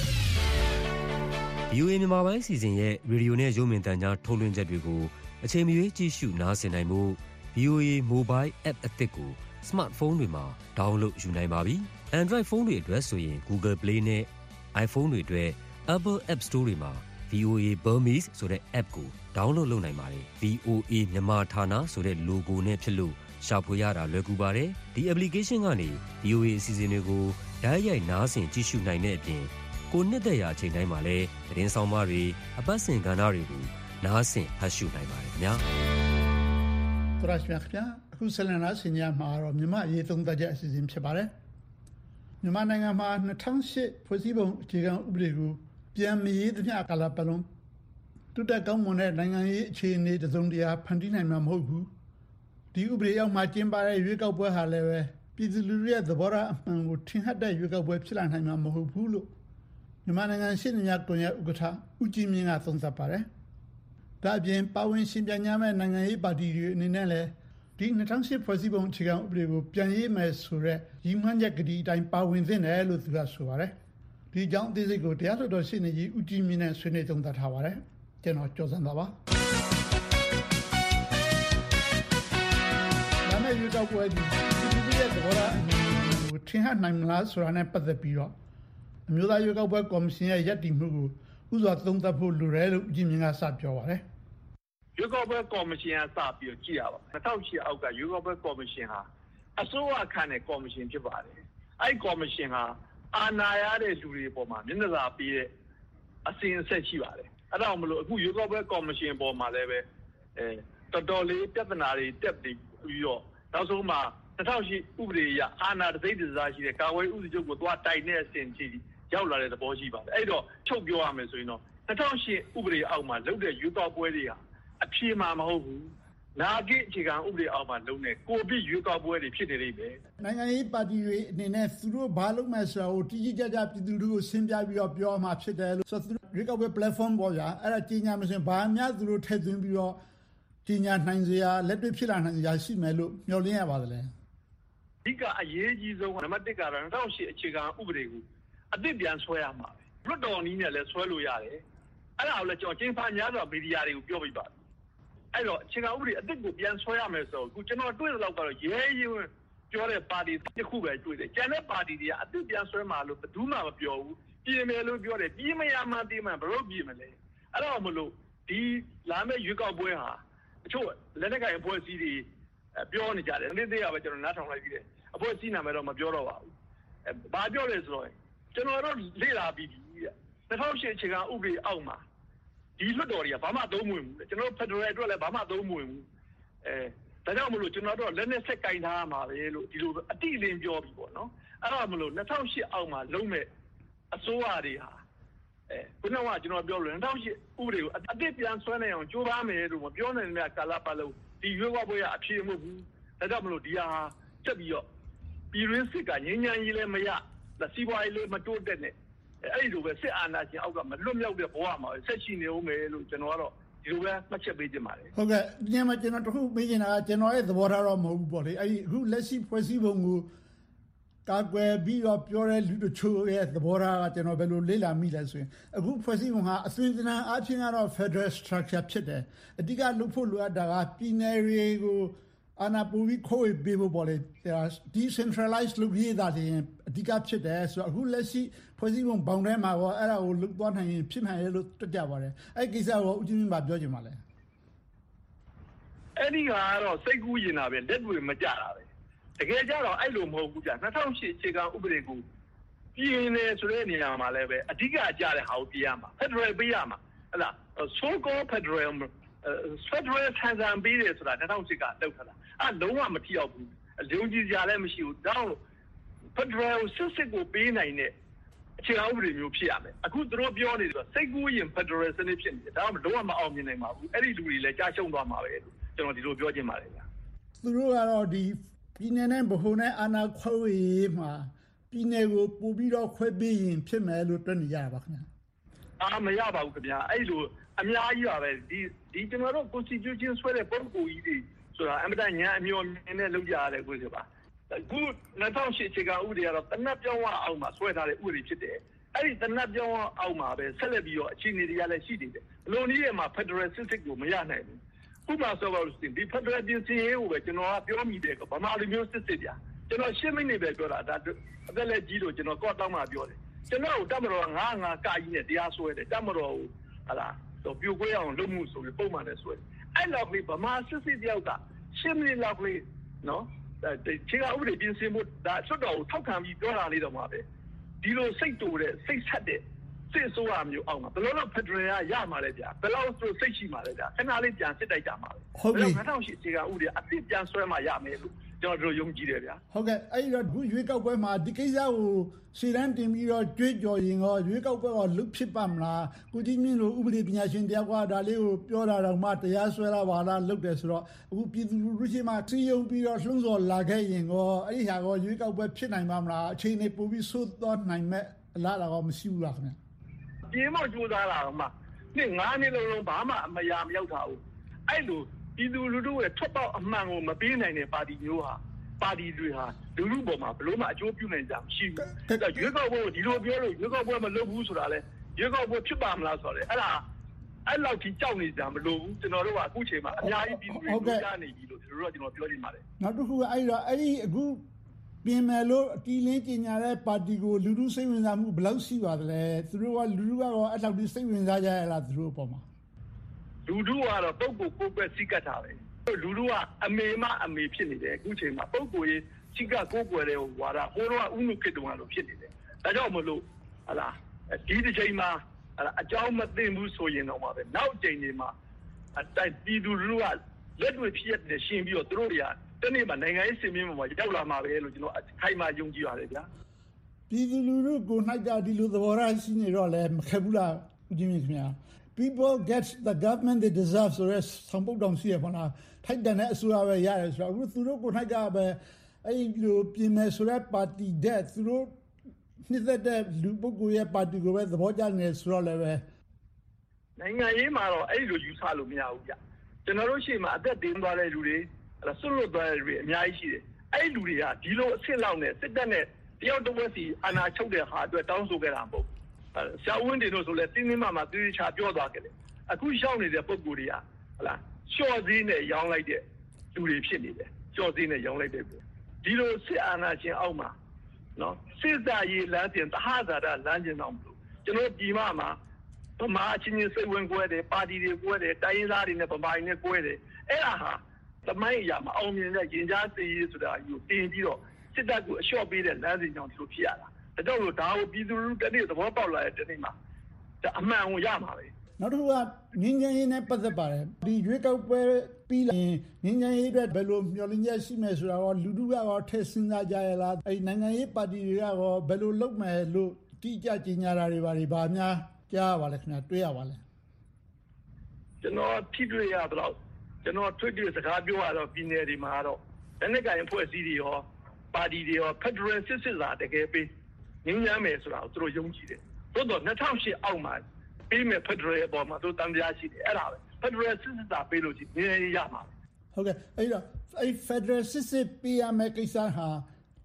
။ VOA မြန်မာပိုင်းစီစဉ်ရဲ့ရေဒီယိုနဲ့ရုပ်မြင်သံကြားထုတ်လွှင့်ချက်တွေကိုအချိန်မရွေးကြည့်ရှုနားဆင်နိုင်မှု VOA Mobile App အသစ်ကို Smartphone တွေမှာ download ယူနိုင်ပါပြီ။ Android ဖုန်းတွေအတွက်ဆိုရင် Google Play နဲ့ iPhone တွေအတွက် Apple App Store တွေမှာ VOA Burmese ဆိုတဲ့ app ကို download လုပ်နိုင်ပါတယ်။ VOA မြန်မာဌာနဆိုတဲ့ logo နဲ့ဖြစ်လို့ရှာဖွေရတာလွယ်ကူပါတယ်။ဒီ application ကနေ VOA အစီအစဉ်တွေကိုတိုက်ရိုက်နားဆင်ကြည့်ရှုနိုင်တဲ့အပြင်ကိုနှစ်သက်ရာအချိန်တိုင်းမှာလည်းသတင်းဆောင်မတွေအပတ်စဉ်ကဏ္ဍတွေကိုနားဆင်ဖတ်ရှုနိုင်ပါတယ်ခင်ဗျာ။သရရှိမြခင်ဗျာအခုဆက်လက်နားဆင်ကြမှာတော့မြန်မာအရေးသုံးသပ်ချက်အစီအစဉ်ဖြစ်ပါတယ်။မြန်မာနိုင်ငံမှာ2008ဖွဲ့စည်းပုံအခြေခံဥပဒေကိုပြန်မရေးသမျှကာလပတ်လုံးတုတက်ကောင်းမွန်တဲ့နိုင်ငံရေးအခြေအနေတစုံတရာဖန်တီးနိုင်မှာမဟုတ်ဘူး။ဒီဥပဒေအောက်မှာကျင်းပတဲ့ရွေးကောက်ပွဲဟာလည်းပဲပြည်သူလူထုရဲ့သဘောထားအမှန်ကိုထင်ဟပ်တဲ့ရွေးကောက်ပွဲဖြစ်လာနိုင်မှာမဟုတ်ဘူးလို့မြန်မာနိုင်ငံရှေ့နေများကွန်ရက်ဥက္ကဋ္ဌဦးကြည်မြင့်ကသုံးသပ်ပါတယ်။ဒါ့အပြင်ပါဝင်ရှင်ပြိုင်ကြမဲ့နိုင်ငံရေးပါတီတွေအနေနဲ့လည်းဒီ2008ဖွဲ့စည်းပုံအခြေခံဥပဒေကိုပြန်ရေးမယ်ဆိုတဲ့ရည်မှန်းချက်ကတိအတိုင်းပါဝင်သင့်တယ်လို့သူကဆိုပါတယ်။ဒီကြောင့်အသေးစိတ်ကိုတရားလွှတ်တော်ရှေ့နေကြီးဦးကြည်မြင့်နဲ့ဆွေးနွေးသုံးသပ်ထားပါတယ်။ကျွန်တော်ကျော်စံသာပါ။ဒါနဲ့ရွေးကောက်ပွဲဒီရဲ့သဘောထားအမြင်ကိုထင်ဟပ်နိုင်မလားဆိုတာနဲ့ပတ်သက်ပြီးတော့အမျိုးသားရွေးကောက်ပွဲကော်မရှင်ရဲ့ရည်တည်မှုကိုဥစွာသုံးသပ်ဖို့လိုတယ်လို့ဦးကြည်မြင့်ကစပြောပါတယ်။ရွေးကောက်ပွဲကော်မရှင်ကစပြီးကြည့်ရပါ2008အောက်ကရွေးကောက်ပွဲကော်မရှင်ဟာအစိုးရခန့်တဲ့ကော်မရှင်ဖြစ်ပါတယ်။အဲဒီကော်မရှင်ဟာအာဏာရတဲ့လူတွေပေါ်မှာမျက်နှာစာပေးတဲ့အစဉ်အဆက်ရှိပါတယ်။အဲဒါမလို့အခုရွေးကောက်ပွဲကော်မရှင်ပေါ်မှာလည်းပဲတော်တော်လေးပြဿနာတွေတက်ပြီးတော့နောက်ဆုံးမှာ2008ဥပဒေအရအာဏာတစိမ့်တစားရှိတဲ့ကာကွယ်ဥပဒေချုပ်ကိုသွားတိုင်တဲ့အစဉ်ကြီးရောက်လာတဲ့သဘောရှိပါတယ်။အဲ့တော့ချုပ်ပြောရမယ်ဆိုရင်တော့2008ဥပဒေအောက်မှာလုပ်တဲ့ရွေးကောက်ပွဲတွေဟာအပြေမှာမဟုတ်ဘူး။နာဂိအခြေခံဥပဒေအောက်မှာလုပ်နေကိုဗစ်ရွေးကောက်ပွဲတွေဖြစ်နေလိမ့်မယ်။နိုင်ငံရေးပါတီတွေအနေနဲ့သူတို့ဘာလုပ်မယ်ဆိုတာကိုတိကျကျပြည်သူတွေကိုရှင်းပြပြီးတော့ပြောမှာဖြစ်တယ်လို့ဆိုတော့ရွေးကောက်ပွဲ platform ပေါ်ရအဲ့ဒါကြီးညာမစင်ဘာများသူတို့ထည့်သွင်းပြီးတော့ကြီးညာနိုင်စရာလက်တွေ့ဖြစ်လာနိုင်စရာရှိမယ်လို့မျှော်လင့်ရပါတယ်လေ။အဓိကအရေးကြီးဆုံးနံပါတ်1ကတော့2008အခြေခံဥပဒေကိုအသစ်ပြန်ဆွဲရမှာပဲလွတ်တော်နည်းနဲ့လည်းဆွဲလို့ရတယ်အဲ့ဒါကိုလည်းကျွန်တော်ကျင်းပများစွာမီဒီယာတွေကိုပြောပြပါအဲ့တော့အခြေခံဥပဒေအသစ်ကိုပြန်ဆွဲရမယ်ဆိုတော့အခုကျွန်တော်တွေ့တဲ့လောက်ကတော့ရဲရဲပြောတဲ့ပါတီတစ်ခုပဲတွေ့တယ်ကျန်တဲ့ပါတီတွေကအသစ်ပြန်ဆွဲမှာလို့ဘယ်သူမှမပြောဘူးပြင်မယ်လို့ပြောတယ်ပြင်မရမှသိမှဘယ်လိုပြင်မလဲအဲ့တော့မလို့ဒီလာမယ့်ရွေးကောက်ပွဲဟာအချို့လက်နက်ကိုင်အဖွဲ့အစည်းတွေပြောနေကြတယ်နေ့သေးရပဲကျွန်တော်နားထောင်လိုက်ပြီးတယ်အဖွဲ့အစည်းနာမည်တော့မပြောတော့ပါဘူးဘာပြောလဲဆိုတော့ကျွန်တော်တို့လေ့လာပြီးပြီ2008အခြေခံဥပဒေအောက်မှာဒီလွှတ်တော်တွေကဘာမှသုံးမဝင်ဘူးကျွန်တော်တို့ဖက်ဒရယ်အတွက်လည်းဘာမှသုံးမဝင်ဘူးဒါကြောင့်မလို့ကျွန်တော်တို့လက်နဲ့ဆက်ကင်ထားမှာပဲလို့ဒီလိုအတိအလင်းပြောပြီးပေါ့နော်အဲ့တော့မလို့2008အောက်မှာလုံးမဲ့အစိုးရတွေဟာခုနကကျွန်တော်ပြောလို့2008ဥပဒေကိုအသစ်ပြန်ဆွဲနိုင်အောင်ကြိုးပမ်းမယ်လို့မပြောနိုင်တဲ့ကာလပတ်လုံးဒီရွေးကောက်ပွဲကအဖြစ်မဟုတ်ဘူးဒါကြောင့်မလို့ဒီဟာချက်ပြီးတော့ပြည်ရင်းစစ်ကငြိမ်းချမ်းရေးလည်းမရစီးပွားရေးလည်းမတိုးတက်နဲ့အဲ့ဒီလိုပဲစစ်အာဏာရှင်အောက်ကမလွတ်မြောက်တဲ့ဘဝမှာဆက်ရှိနေဦးမယ်လို့ကျွန်တော်ကတော့ဒီလိုပဲမှတ်ချက်ပေးခြင်းပါတယ်ဟုတ်ကဲ့ဒီညမှာကျွန်တော်တခုမေးချင်တာကကျွန်တော်ရဲ့သဘောထားတော့မဟုတ်ဘူးပေါ့လေအဲ့ဒီအခုလက်ရှိဖွဲ့စည်းပုံကိုကာကွယ်ပြီးတော့ပြောတဲ့လူတို့ချို့ရဲ့သဘောထားကကျွန်တော်ဘယ်လိုလေ့လာမိလဲဆိုရင်အခုဖွဲ့စည်းပုံဟာအသွင်သဏ္ဍာန်အချင်းကတော့ Federal Structure ဖြစ်တယ်အဓိကလုပ်ဖို့လိုအပ်တာကပြည်နယ်တွေကိုအာဏာပိုပြီးခိုးပေးဖို့ပေါ့လေ decentralized လုပ်ရတာလည်းအဓိကဖြစ်တယ်ဆိုတော့အခုလက်ရှိဖွဲ့စည်းပုံဘောင်ထဲမှာရောအဲ့ဒါကိုလုပ်သွားနိုင်ရင်ဖြစ်နိုင်ရလို့တွက်ကြပါတယ်အဲ့ကိစ္စကိုဦးကြီးမင်းပါပြောချင်ပါလဲအဲ့ဒီကတော့စိတ်ကူးရင်တာပဲလက်တွေမကြတာပဲတကယ်ကြတော့အဲ့လိုမဟုတ်ဘူးကြာ2008အခြေခံဥပဒေကိုပြည်နယ်ဆိုတဲ့နေရာမှာလည်းပဲအဓိကကြတဲ့ဟာကိုပြရမှာ Federal ပေးရမှာဟလား so called Federal ဆန်ဆန်ပေးတယ်ဆိုတာ2008ကလောက်ထားတာအဲ့လုံးဝမထီရောက်ဘူးလုံကြီးကြလည်းမရှိဘူးဒါတော့ Federal စစ်ကိုပေးနိုင်တဲ့အခြေခံဥပဒေမျိုးဖြစ်ရမယ်အခုသူတို့ပြောနေတယ်စိတ်ကူးရင် Federal စနစ်ဖြစ်နေတယ်ဒါမှလုံးဝမအောင်မြင်နိုင်ပါဘူးအဲ့ဒီလူတွေလည်းကြားရှုံးသွားမှာပဲကျွန်တော်ဒီလိုပြောချင်ပါတယ်ဗျာသူတို့ကတော့ဒီပြည်နယ်နဲ့ဗဟိုနဲ့အာဏာခွဲဝေရေးမှာပြည်နယ်ကိုပို့ပြီးတော့ခွဲပေးရင်ဖြစ်မယ်လို့တွက်နေကြတာပါခင်ဗျာမရပါဘူးခင်ဗျာအဲ့လိုအများကြီးပါပဲဒီကျွန်တော်တို့ Constitution ဆွဲတဲ့ပုံကိုကြီးတွေဆိုတာအမတန်ညာအမျိုးမြင်နဲ့လုပ်ကြရတယ်ကိုဆိုပါအခု2008အခြေခံဥပဒေကတော့တနက်ပြောင်းဝအောင်မှာဆွဲထားတဲ့ဥပဒေဖြစ်တယ်အဲ့ဒီတနက်ပြောင်းဝအောင်မှာပဲဆက်လက်ပြီးတော့အခြေအနေတွေကလည်းရှိနေတယ်အလုံးကြီးရဲ့မှာ Federal System ကိုမရနိုင်ဘူးဥပမာဆိုလို့ရှိရင်ဒီ Federal ပြင်ဆင်ရေးကိုပဲကျွန်တော်ကပြောမိတယ်ဗမာလူမျိုးစစ်စစ်ပြကျွန်တော်10မိနစ်ပဲပြောတာဒါအသက်လက်ကြီးလို့ကျွန်တော်ကော့တောင်းမှပြောတယ်ကျွန်တော်တို့တမတော်က9ကကြီးနဲ့တရားစွဲတယ်တမတော်ကိုဟာလားတော့ပြိုကွဲအောင်လုပ်မှုဆိုပြီးပုံမှန်နဲ့စွဲတယ်အဲ့လောက်ပြီးဗမာစစ်စစ်တယောက်က10မိနစ်လောက်လေးနော်ခြေကဥပဒေပြင်ဆင်ဖို့ဒါဆွတ်တော်ကိုထောက်ခံပြီးပြောတာလေးတော့မှာပဲဒီလိုစိတ်တူတဲ့စိတ်ဆက်တဲ့စစ်ဆိုးရမျိုးအောင်မှာဘယ်လိုလဲ Federal ရမှာလဲဗျာဘယ်လောက်ဆိုစိတ်ရှိမှာလဲဗျာခဏလေးပြန်စစ်တိုက်ကြမှာပဲဟုတ်ပြီ 2008ခြေကဥပဒေအစ်ပြန်ဆွဲမှရမယ်လို့ကျွန်တော်တို့ယုံကြည်တယ်ဗျာဟုတ်ကဲ့အဲ့တော့ခုရွေးကောက်ပွဲမှာဒီကိစ္စကိုရှေ့တန်းတင်ပြီးတော့ကြွေးကြော်ရင်ရောရွေးကောက်ပွဲကလွတ်ဖြစ်ပါမလားကိုကြီးမြင့်လိုဥပဒေပညာရှင်တယောက်ကဒါလေးကိုပြောတာတော့မှတရားစွဲလာပါလားလုပ်တယ်ဆိုတော့အခုပြည်သူလူထုရှိမှစီယုံပြီးတော့လှုံ့ဆော်လာခဲ့ရင်ရောအဲ့ဒီဟာကရွေးကောက်ပွဲဖြစ်နိုင်ပါမလားအချိန်နဲ့ပိုပြီးဆိုးသွားနိုင်မဲ့အလားအလာမရှိဘူးလားခင်ဗျပြေမောက်ကြိုးစားလာတော့မှနှစ်9နှစ်လုံးဘာမှမရမရောက်တာဘူးအဲ့လိုပြည်သူလူထုရဲ့ထွက်ပေါက်အမှန်ကိုမပေးနိုင်တဲ့ပါတီမျိုးဟာပါတီတွေဟာလူလူပေါ်မှာဘလို့မှအကျိုးပြုနိုင်ကြမရှိဘူး။ရွေးကောက်ပွဲကိုဒီလိုပြောလို့ရွေးကောက်ပွဲမလုပ်ဘူးဆိုတာလဲရွေးကောက်ပွဲဖြစ်ပါမလားဆိုတော့အဲ့လောက်ကြီးကြောက်နေကြမလို့ဘူးကျွန်တော်တို့ကအခုချိန်မှာအများကြီးပြည်သူတွေကြားနေပြီလို့ကျွန်တော်ပြောနေပါတယ်။နောက်တစ်ခုကအဲ့ဒီအခုပြင်မယ်လို့အတီးလင်းကျင်ညာတဲ့ပါတီကိုလူလူစိတ်ဝင်စားမှုဘယ်လောက်ရှိပါသလဲ။သူတို့ကလူလူကတော့အဲ့လောက်ကြီးစိတ်ဝင်စားကြရလားသူတို့အပေါ်မှာလူလူကတော့ပုဂ္ဂိုလ်ကိုယ်ပဲစိတ်ကတ်တာပဲ။လူလူကအမေမအမေဖြစ်နေတယ်အခုချိန်မှာပုဂ္ဂိုလ်ရေးစိတ်ကကိုယ်ွယ်တဲ့ဝါဒဟိုတော့ဥနုခေတ္တဝါလို့ဖြစ်နေတယ်။ဒါကြောင့်မလို့ဟာလားဒီတစ်ချိန်မှာအကြောင်းမသိဘူးဆိုရင်တော့ပါပဲနောက်ချိန်တွေမှာပြည်သူလူထုကလက်တွေဖြစ်တဲ့ရှင်ပြီးတော့သူတို့တွေကတနေ့မှာနိုင်ငံရေးစင်မြင့်မှာရောက်လာမှာပဲလို့ကျွန်တော်အခိုင်အမာယုံကြည်ပါတယ်ဗျာပြည်သူလူထုကိုနှိုက်တာဒီလိုသဘောထားရှိနေတော့လည်းမခက်ဘူးလားဦးကြီးမြင့်ခင်ဗျာ people get the government they deserve ဆိုရဲဆောင်ပုတ်တောင်ရှိရပါလားထိုက်တဲ့အစိုးရပဲရတယ်ဆိုတော့အခုသူတို့ကိုနှိုက်ကပဲအဲ့လိုပြင်မယ်ဆိုတဲ့ပါတီတဲ့သူတို့နှစ်သက်တဲ့လူပုဂ္ဂိုလ်ရဲ့ပါတီကိုပဲသဘောကျနေဆိုတော့လည်းပဲနိုင်ငံရေးမှာတော့အဲ့လိုယူဆလို့မရဘူးဗျကျွန်တော်တို့ရှေ့မှာအသက်တင်းသွားတဲ့လူတွေဆွလွတ်သွားတဲ့လူတွေအများကြီးရှိတယ်အဲ့လူတွေကဒီလိုအစ်စ်လောက်နဲ့စစ်တပ်နဲ့တယောက်တစ်ဝက်စီအာဏာချုပ်တဲ့ဟာအတွက်တောင်းဆိုခဲ့တာမဟုတ်ဆရာဝန်တွေတို့ဆိုလဲတင်းတင်းမာမာတေးချာပြောသွားကြတယ်အခုရှောက်နေတဲ့ပုံကိုယ်တွေကဟလာရှော့စည်းနဲ့ရောင်းလိုက်တဲ့လူတွေဖြစ်နေတယ်ရှော့စည်းနဲ့ရောင်းလိုက်တဲ့ဒီလိုစစ်အာဏာရှင်အောက်မှာနော်စစ်သားရေးလမ်းတင်တဟဇာတလမ်းကျင်တော့မလို့ကျွန်တော်ဒီမှာဗမာအချင်းချင်းစိတ်ဝင်ကွဲတယ်ပါတီတွေကွဲတယ်တိုင်းရင်းသားတွေနဲ့ဗမာတွေနဲ့ကွဲတယ်အဲ့ဒါဟာသမိုင်းအရာမအောင်မြင်တဲ့ရင်ကြားသိရေးဆိုတာကိုတင်ပြီးတော့စစ်တပ်ကိုအလျှော့ပေးတဲ့လမ်းစဉ်ကြောင့်ဒီလိုဖြစ်ရတာဒါကြောင့်လို့ဒါကိုပြည်သူလူထုတနေ့သဘောပေါက်လာတဲ့တနေ့မှာဒါအမှန်ကိုရမှာပဲနောက်တစ်ခုကငင်းငင်းရေးနဲ့ပတ်သက်ပါတယ်ဒီရွေးကောက်ပွဲပြီးရင်ငင်းငင်းရေးအတွက်ဘယ်လိုမျှော်လင့်ချက်ရှိမယ်ဆိုတာရောလူထုကရောထည့်စဉ်းစားကြရလားအဲ့နိုင်ငံရေးပါတီတွေကရောဘယ်လိုလုပ်မယ်လို့တိကျကြီးညာတာတွေဘာများကြားပါလဲခင်ဗျာတွေးရပါလဲကျွန်တော်ထိတွေ့ရတော့ကျွန်တော်ထွေးစကားပြောရတော့ပြည်နယ်တွေမှာတော့လက်နက်ကိုင်အဖွဲ့အစည်းတွေရောပါတီတွေရော Federal စစ်လာတကယ်ပေးငင်းညမ်းမယ်ဆိုတာကိုသူတို့ယုံကြည်တယ်သို့တော့2008အောက်မှာပေးမဲ့ Federal အပေါ်မှာသူတန်တရားရှိတယ်အဲ့ဒါပဲ Federal စစ်တာပေးလို့ရှိရင်ရမှာဟုတ်ကဲ့အဲ့တော့အဲ့ Federal စစ်ပေးရမယ့်ကိစ္စဟာ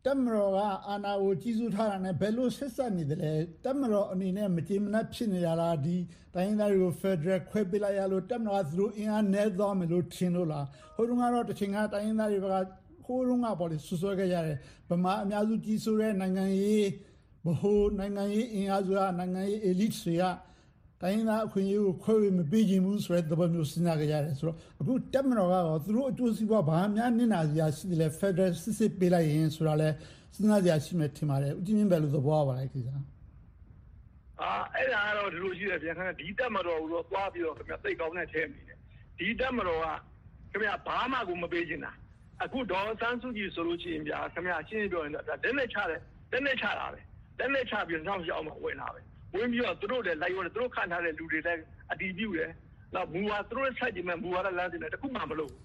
တပ်မတော်ကအာဏာကိုကြီးစိုးထားတာနဲ့ဘယ်လိုဆက်ဆက်နေတယ်လဲတပ်မတော်အနေနဲ့မကြေမနက်ဖြစ်နေတာလားဒီတိုင်းရင်းသားတွေကို Federal ခွဲပေးလိုက်ရလို့တပ်မတော်ကသူတို့အင်အားနည်းသွားမယ်လို့ထင်လို့လားဟိုတုန်းကတော့တစ်ချိန်ကတိုင်းရင်းသားတွေကဟိုတုန်းကပေါ့လေဆွဆွဲခဲ့ကြတယ်ဗမာအများစုကြီးစိုးတဲ့နိုင်ငံရေးဘိုးနိုင်ငံရေးအင်အားစုကနိုင်ငံရေး elite တွေကတိုင်းရင်းသားအခွင့်အရေးကိုခွဲဝေမပေးခြင်းဘူးဆိုတဲ့သဘောမျိုးစဉ်းစားကြရတယ်ဆိုတော့အခုတပ်မတော်ကတော့သူတို့အကျိုးစီးပွားဘာများနစ်နာစရာရှိတယ်လဲ Federal စစ်ပေးလိုက်ရင်ဆိုတာလဲစဉ်းစားစရာရှိမှထင်ပါတယ်ဦးကြီးမြင့်ပဲလို့သဘောပါလိုက်ခင်ဗျာအဲ့ဒါကတော့ဒီလိုရှိတယ်ဗျာခင်ဗျာဒီတပ်မတော်ကိုတော့သွားပြီးတော့ခင်ဗျာသိကောင်းတဲ့ထဲမိတယ်ဒီတပ်မတော်ကခင်ဗျာဘာမှကိုမပေးချင်တာအခုဒေါ်စန်းစုကြည်ဆိုလို့ရှိရင်ဗျာခင်ဗျာရှင်းပြောရင်တော့လက်နဲ့ချတယ်လက်နဲ့ချတာပဲလက်နဲ့ချပြီးတော့ရှောင်းအောင်ဝင်လာပဲဝင်ပြီးတော့သူတို့လည်းလိုက်ရတယ်သူတို့ခံထားတဲ့လူတွေလည်းအတီးပြုတယ်နောက်မူဝါသူတို့ဆက်ကြည့်မှမူဝါဒလမ်းတင်တယ်တခုမှမလုပ်ဘူး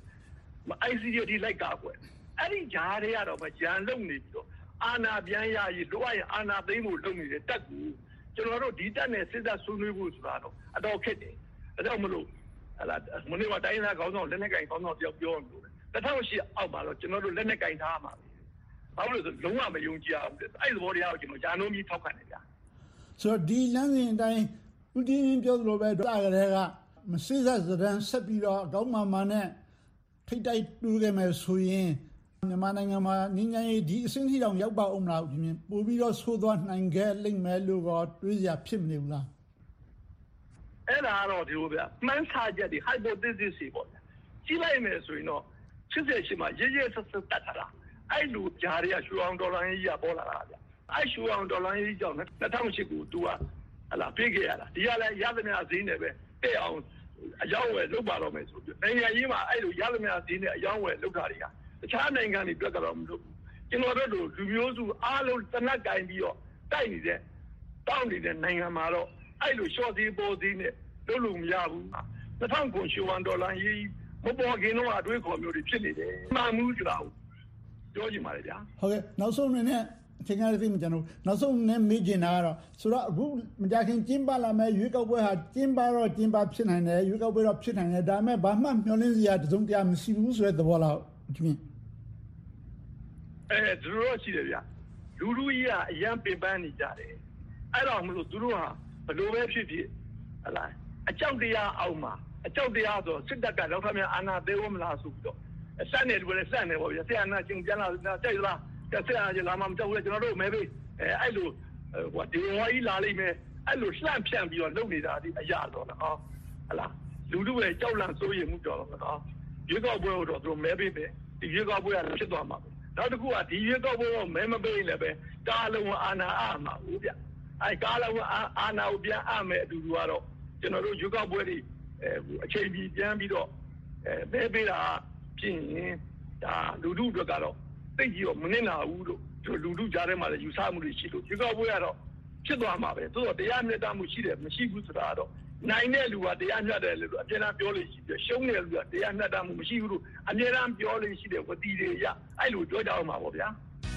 ICD လိုက်ကာကွယ်အဲ့ဒီဂျားတွေကတော့ကြံလုံနေပြီးတော့အာဏာပြန်ရည်လိုအပ်ရင်အာဏာသိမ်းဖို့လုပ်နေတဲ့တက်ကူကျွန်တော်တို့ဒီတက်နဲ့စစ်တပ်ဆွေးနွေးဖို့ဆိုတာတော့အတော်ခက်တယ်ဒါကြောင့်မလို့ဟလာမနေ့ကတိုင်းသားခေါင်းဆောင်လက်နဲ့ကင်ခေါင်းဆောင်ပြောလို့2008အောက်မှာတော့ကျွန်တော်တို့လက်နဲ့ကင်ထားမှာဘာလို့လဲဆိုလုံးဝမယုံကြည်အောင်အဲ့ဒီဘောတရားကိုကျွန်တော်ဂျာနိုမီထောက်ခံနေကြဆိုတော့ဒီလမ်းစဉ်အတိုင်းဦးတီးပြောသလိုပဲတာကလေးကမစစ်စက်စဒန်ဆက်ပြီးတော့အကောင်းမှနဲ့ထိတ်တိုက်တူးခဲ့မယ်ဆိုရင်မြန်မာနိုင်ငံမှာငင်းငယ်ဒီအစင်းထိတောင်ရောက်ပါအောင်မလားဒီမြင်ပို့ပြီးတော့ဆိုးသွားနိုင်ခဲ့လိမ့်မယ်လို့တော့တွေးစရာဖြစ်မနေဘူးလားအဲ့ဒါကတော့ဒီလိုဗျမှန်းဆချက်တွေ hypothesis တွေပေါ့ကြည့်လိုက်မယ်ဆိုရင်တော့88မှာရဲဆက်ဆက်တတ်တာအဲ့လိုဂျားတွေကရွှေအောင်ဒေါ်လာကြီးကပေါ်လာတာဗျအဲ့ရွှေအောင်ဒေါ်လာကြီးကြောင့်2008ကိုသူကဟလာပြေးခဲ့ရတာဒီကလည်းရသမျှဈေးနဲ့ပဲတဲ့အောင်အယောင်းဝယ်လုပ်ပါတော့မယ်ဆိုပြီးနိုင်ငံရေးမှာအဲ့လိုရသမျှဈေးနဲ့အယောင်းဝယ်လုပ်တာတွေကတခြားနိုင်ငံတွေပြတ်တော့မလို့ကျွန်တော်တို့လူမျိုးစုအားလုံးတနက်ကင်ပြီးတော့တိုက်နေတဲ့တောင်းနေတဲ့နိုင်ငံမှာတော့အဲ့လို short ဈေးပေါ်ဈေးနဲ့လုပ်လို့မရဘူး2000ကိုရွှေအောင်ဒေါ်လာကြီးမပေါ်ခင်တော့အတွေးခေါ်မျိုးတွေဖြစ်နေတယ်မှန်မှုဆိုတာကိုပြောချင်ပါတယ်ဗျာဟုတ်ကဲ့နောက်ဆုံးအနေနဲ့အချိန်ကားသိမကျွန်တော်နောက်ဆုံးနဲ့မေးချင်တာကတော့ဆိုတော့အခုမကြခင်ကျင်းပလာမဲ့ရွေးကောက်ပွဲဟာကျင်းပဖြစ်နိုင်တယ်ရွေးကောက်ပွဲတော့ဖြစ်နိုင်တယ်ဒါပေမဲ့ဘာမှမျှော်လင့်စရာတစုံတရာမရှိဘူးဆိုတဲ့သဘောလောက်ဒီမြင်သူတို့ရှိတယ်ဗျလူလူကြီးကအရန်ပင်ပန်းနေကြတယ်အဲ့တော့မလို့သူတို့ဟာဘလို့ပဲဖြစ်ဖြစ်ဟလာအကြောက်တရားအောက်မှာအကြောက်တရားဆိုစစ်တပ်ကလောက်ထများအာဏာသိမ်းမလားဆိုပြီးတော့စက်နေတယ်လည်းစက်နေပေါ့ဗျဆရာနာချင်းပြန်လာတိုက်လားဆရာကလာမှမကြောက်ဘူးကျွန်တော်တို့မဲပေးအဲ့လိုဟိုဒီဝါကြီးလာလိမ့်မယ်အဲ့လိုလှန့်ဖြန့်ပြီးတော့လုပ်နေတာဒီအရာတော့နော်ဟလာလူလူရဲ့ကြောက်လန့်စိုးရိမ်မှုတော့နော်ရွေးကောက်ပွဲတော့သူတို့မဲပေးမယ်ဒီရွေးကောက်ပွဲကဖြစ်သွားမှာနောက်တစ်ခုကဒီရွေးကောက်ပွဲတော့မဲမပေးလည်းပဲကားလုံးအာဏာအမှာဟုတ်ဗျအဲ့ကားလုံးအာဏာကိုပြန်အမယ်အတူတူကတော့ကျွန်တော်တို့ရွေးကောက်ပွဲတွေအချိန်ကြီးပြန်ပြီးတော့မဲပေးတာဖြစ်ရင်ဒါလူလူတွေကတော့သိကြည့်တော့မနစ်နာဘူးလို့လူလူကြားထဲမှာလည်းယူဆမှုတွေရှိလို့ရွေးကောက်ပွဲကတော့ဖြစ်သွားမှာပဲသို့တော့တရားမျှတမှုရှိတယ်မရှိဘူးဆိုတာတော့နိုင်တဲ့လူကတရားမျှတယ်လို့အပြည့်အစုံပြောလို့ရှိတယ်ရှုံးတဲ့လူကတရားမျှတမှုမရှိဘူးလို့အမြဲတမ်းပြောလို့ရှိတယ်ဝတီတွေရအဲ့လိုပြောကြအောင်ပါဗောဗျာ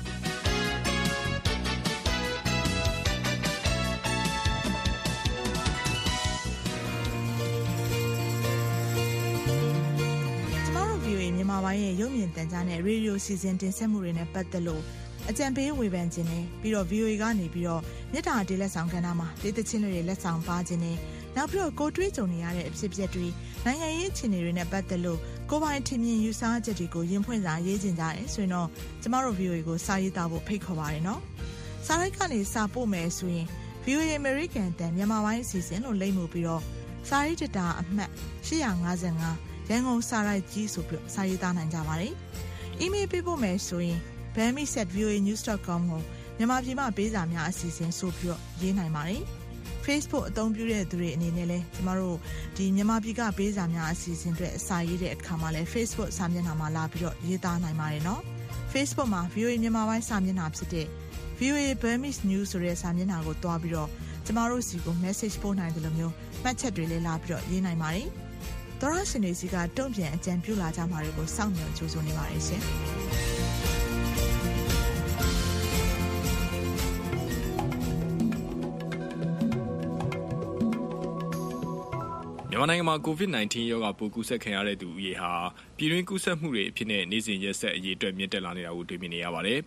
မြန်မာပိုင်းရဲ့ရုပ်မြင်သံကြားနဲ့ရေဒီယိုစီစဉ်တင်ဆက်မှုတွေနဲ့ပတ်သက်လို့အကြံပေးဝေဖန်ခြင်းနဲ့ပြီးတော့ VOA ကနေပြီးတော့မြစ်တာတေးလက်ဆောင်ကဏ္ဍမှာဒေသချင်းတွေလက်ဆောင်ပါခြင်းနဲ့နောက်ပြီးတော့ကိုတွေးကြုံနေရတဲ့အဖြစ်အပျက်တွေနိုင်ငံရေးအခြေအနေတွေနဲ့ပတ်သက်လို့ကိုပိုင်ထင်မြင်ယူဆချက်တွေကိုရင်ဖွင့်စာရေးခြင်းကြတယ်ဆိုရင်တော့ကျမတို့ VOA ကိုစာရေးသားဖို့ဖိတ်ခေါ်ပါရနော်စာရိုက်ကနေစာပို့မယ်ဆိုရင် VOA American တန်မြန်မာပိုင်းအစီအစဉ်လို့လိမ့်မှုပြီးတော့စာရေးတတာအမှတ်855ရန်ကုန်စာရိုက်ကြီးဆိုပြီးစာရေးသားနိုင်ကြပါတယ်။ email ပေးဖို့မယ်ဆိုရင် bami@voanews.com ကိုမြန်မာပြည်မှာပေးစာများအစီအစဉ်ဆိုပြီးရေးနိုင်ပါတယ်။ Facebook အသုံးပြုတဲ့သူတွေအနေနဲ့လည်းကျမတို့ဒီမြန်မာပြည်ကပေးစာများအစီအစဉ်တွေအစာရေးတဲ့အခါမှာလည်း Facebook စာမျက်နှာမှာလာပြီးတော့ရေးသားနိုင်ပါတယ်နော်။ Facebook မှာ VOA မြန်မာပိုင်းစာမျက်နှာဖြစ်တဲ့ VOA Burmese News ဆိုတဲ့စာမျက်နှာကိုတွားပြီးတော့ကျမတို့စီကို message ပို့နိုင်တယ်လို့မျိုးမှတ်ချက်တွေလည်းလာပြီးတော့ရေးနိုင်ပါတယ်။သောရရှင်တွေစီကတုံ့ပြန်အကြံပြုလာကြမှာတွေကိုစောင့်မျှော်ကြိုးစားနေပါတယ်ရှင်မြန်မာနိုင်ငံမှာ COVID-19 ရောဂါပိုးကူးစက်ခံရတဲ့သူဦးရေဟာပြည်တွင်းကူးစက်မှုတွေအဖြစ်နဲ့နေ့စဉ်ရက်ဆက်အရေးအတွက်မြင့်တက်လာနေတာကိုတွေ့မြင်နေရပါတယ်။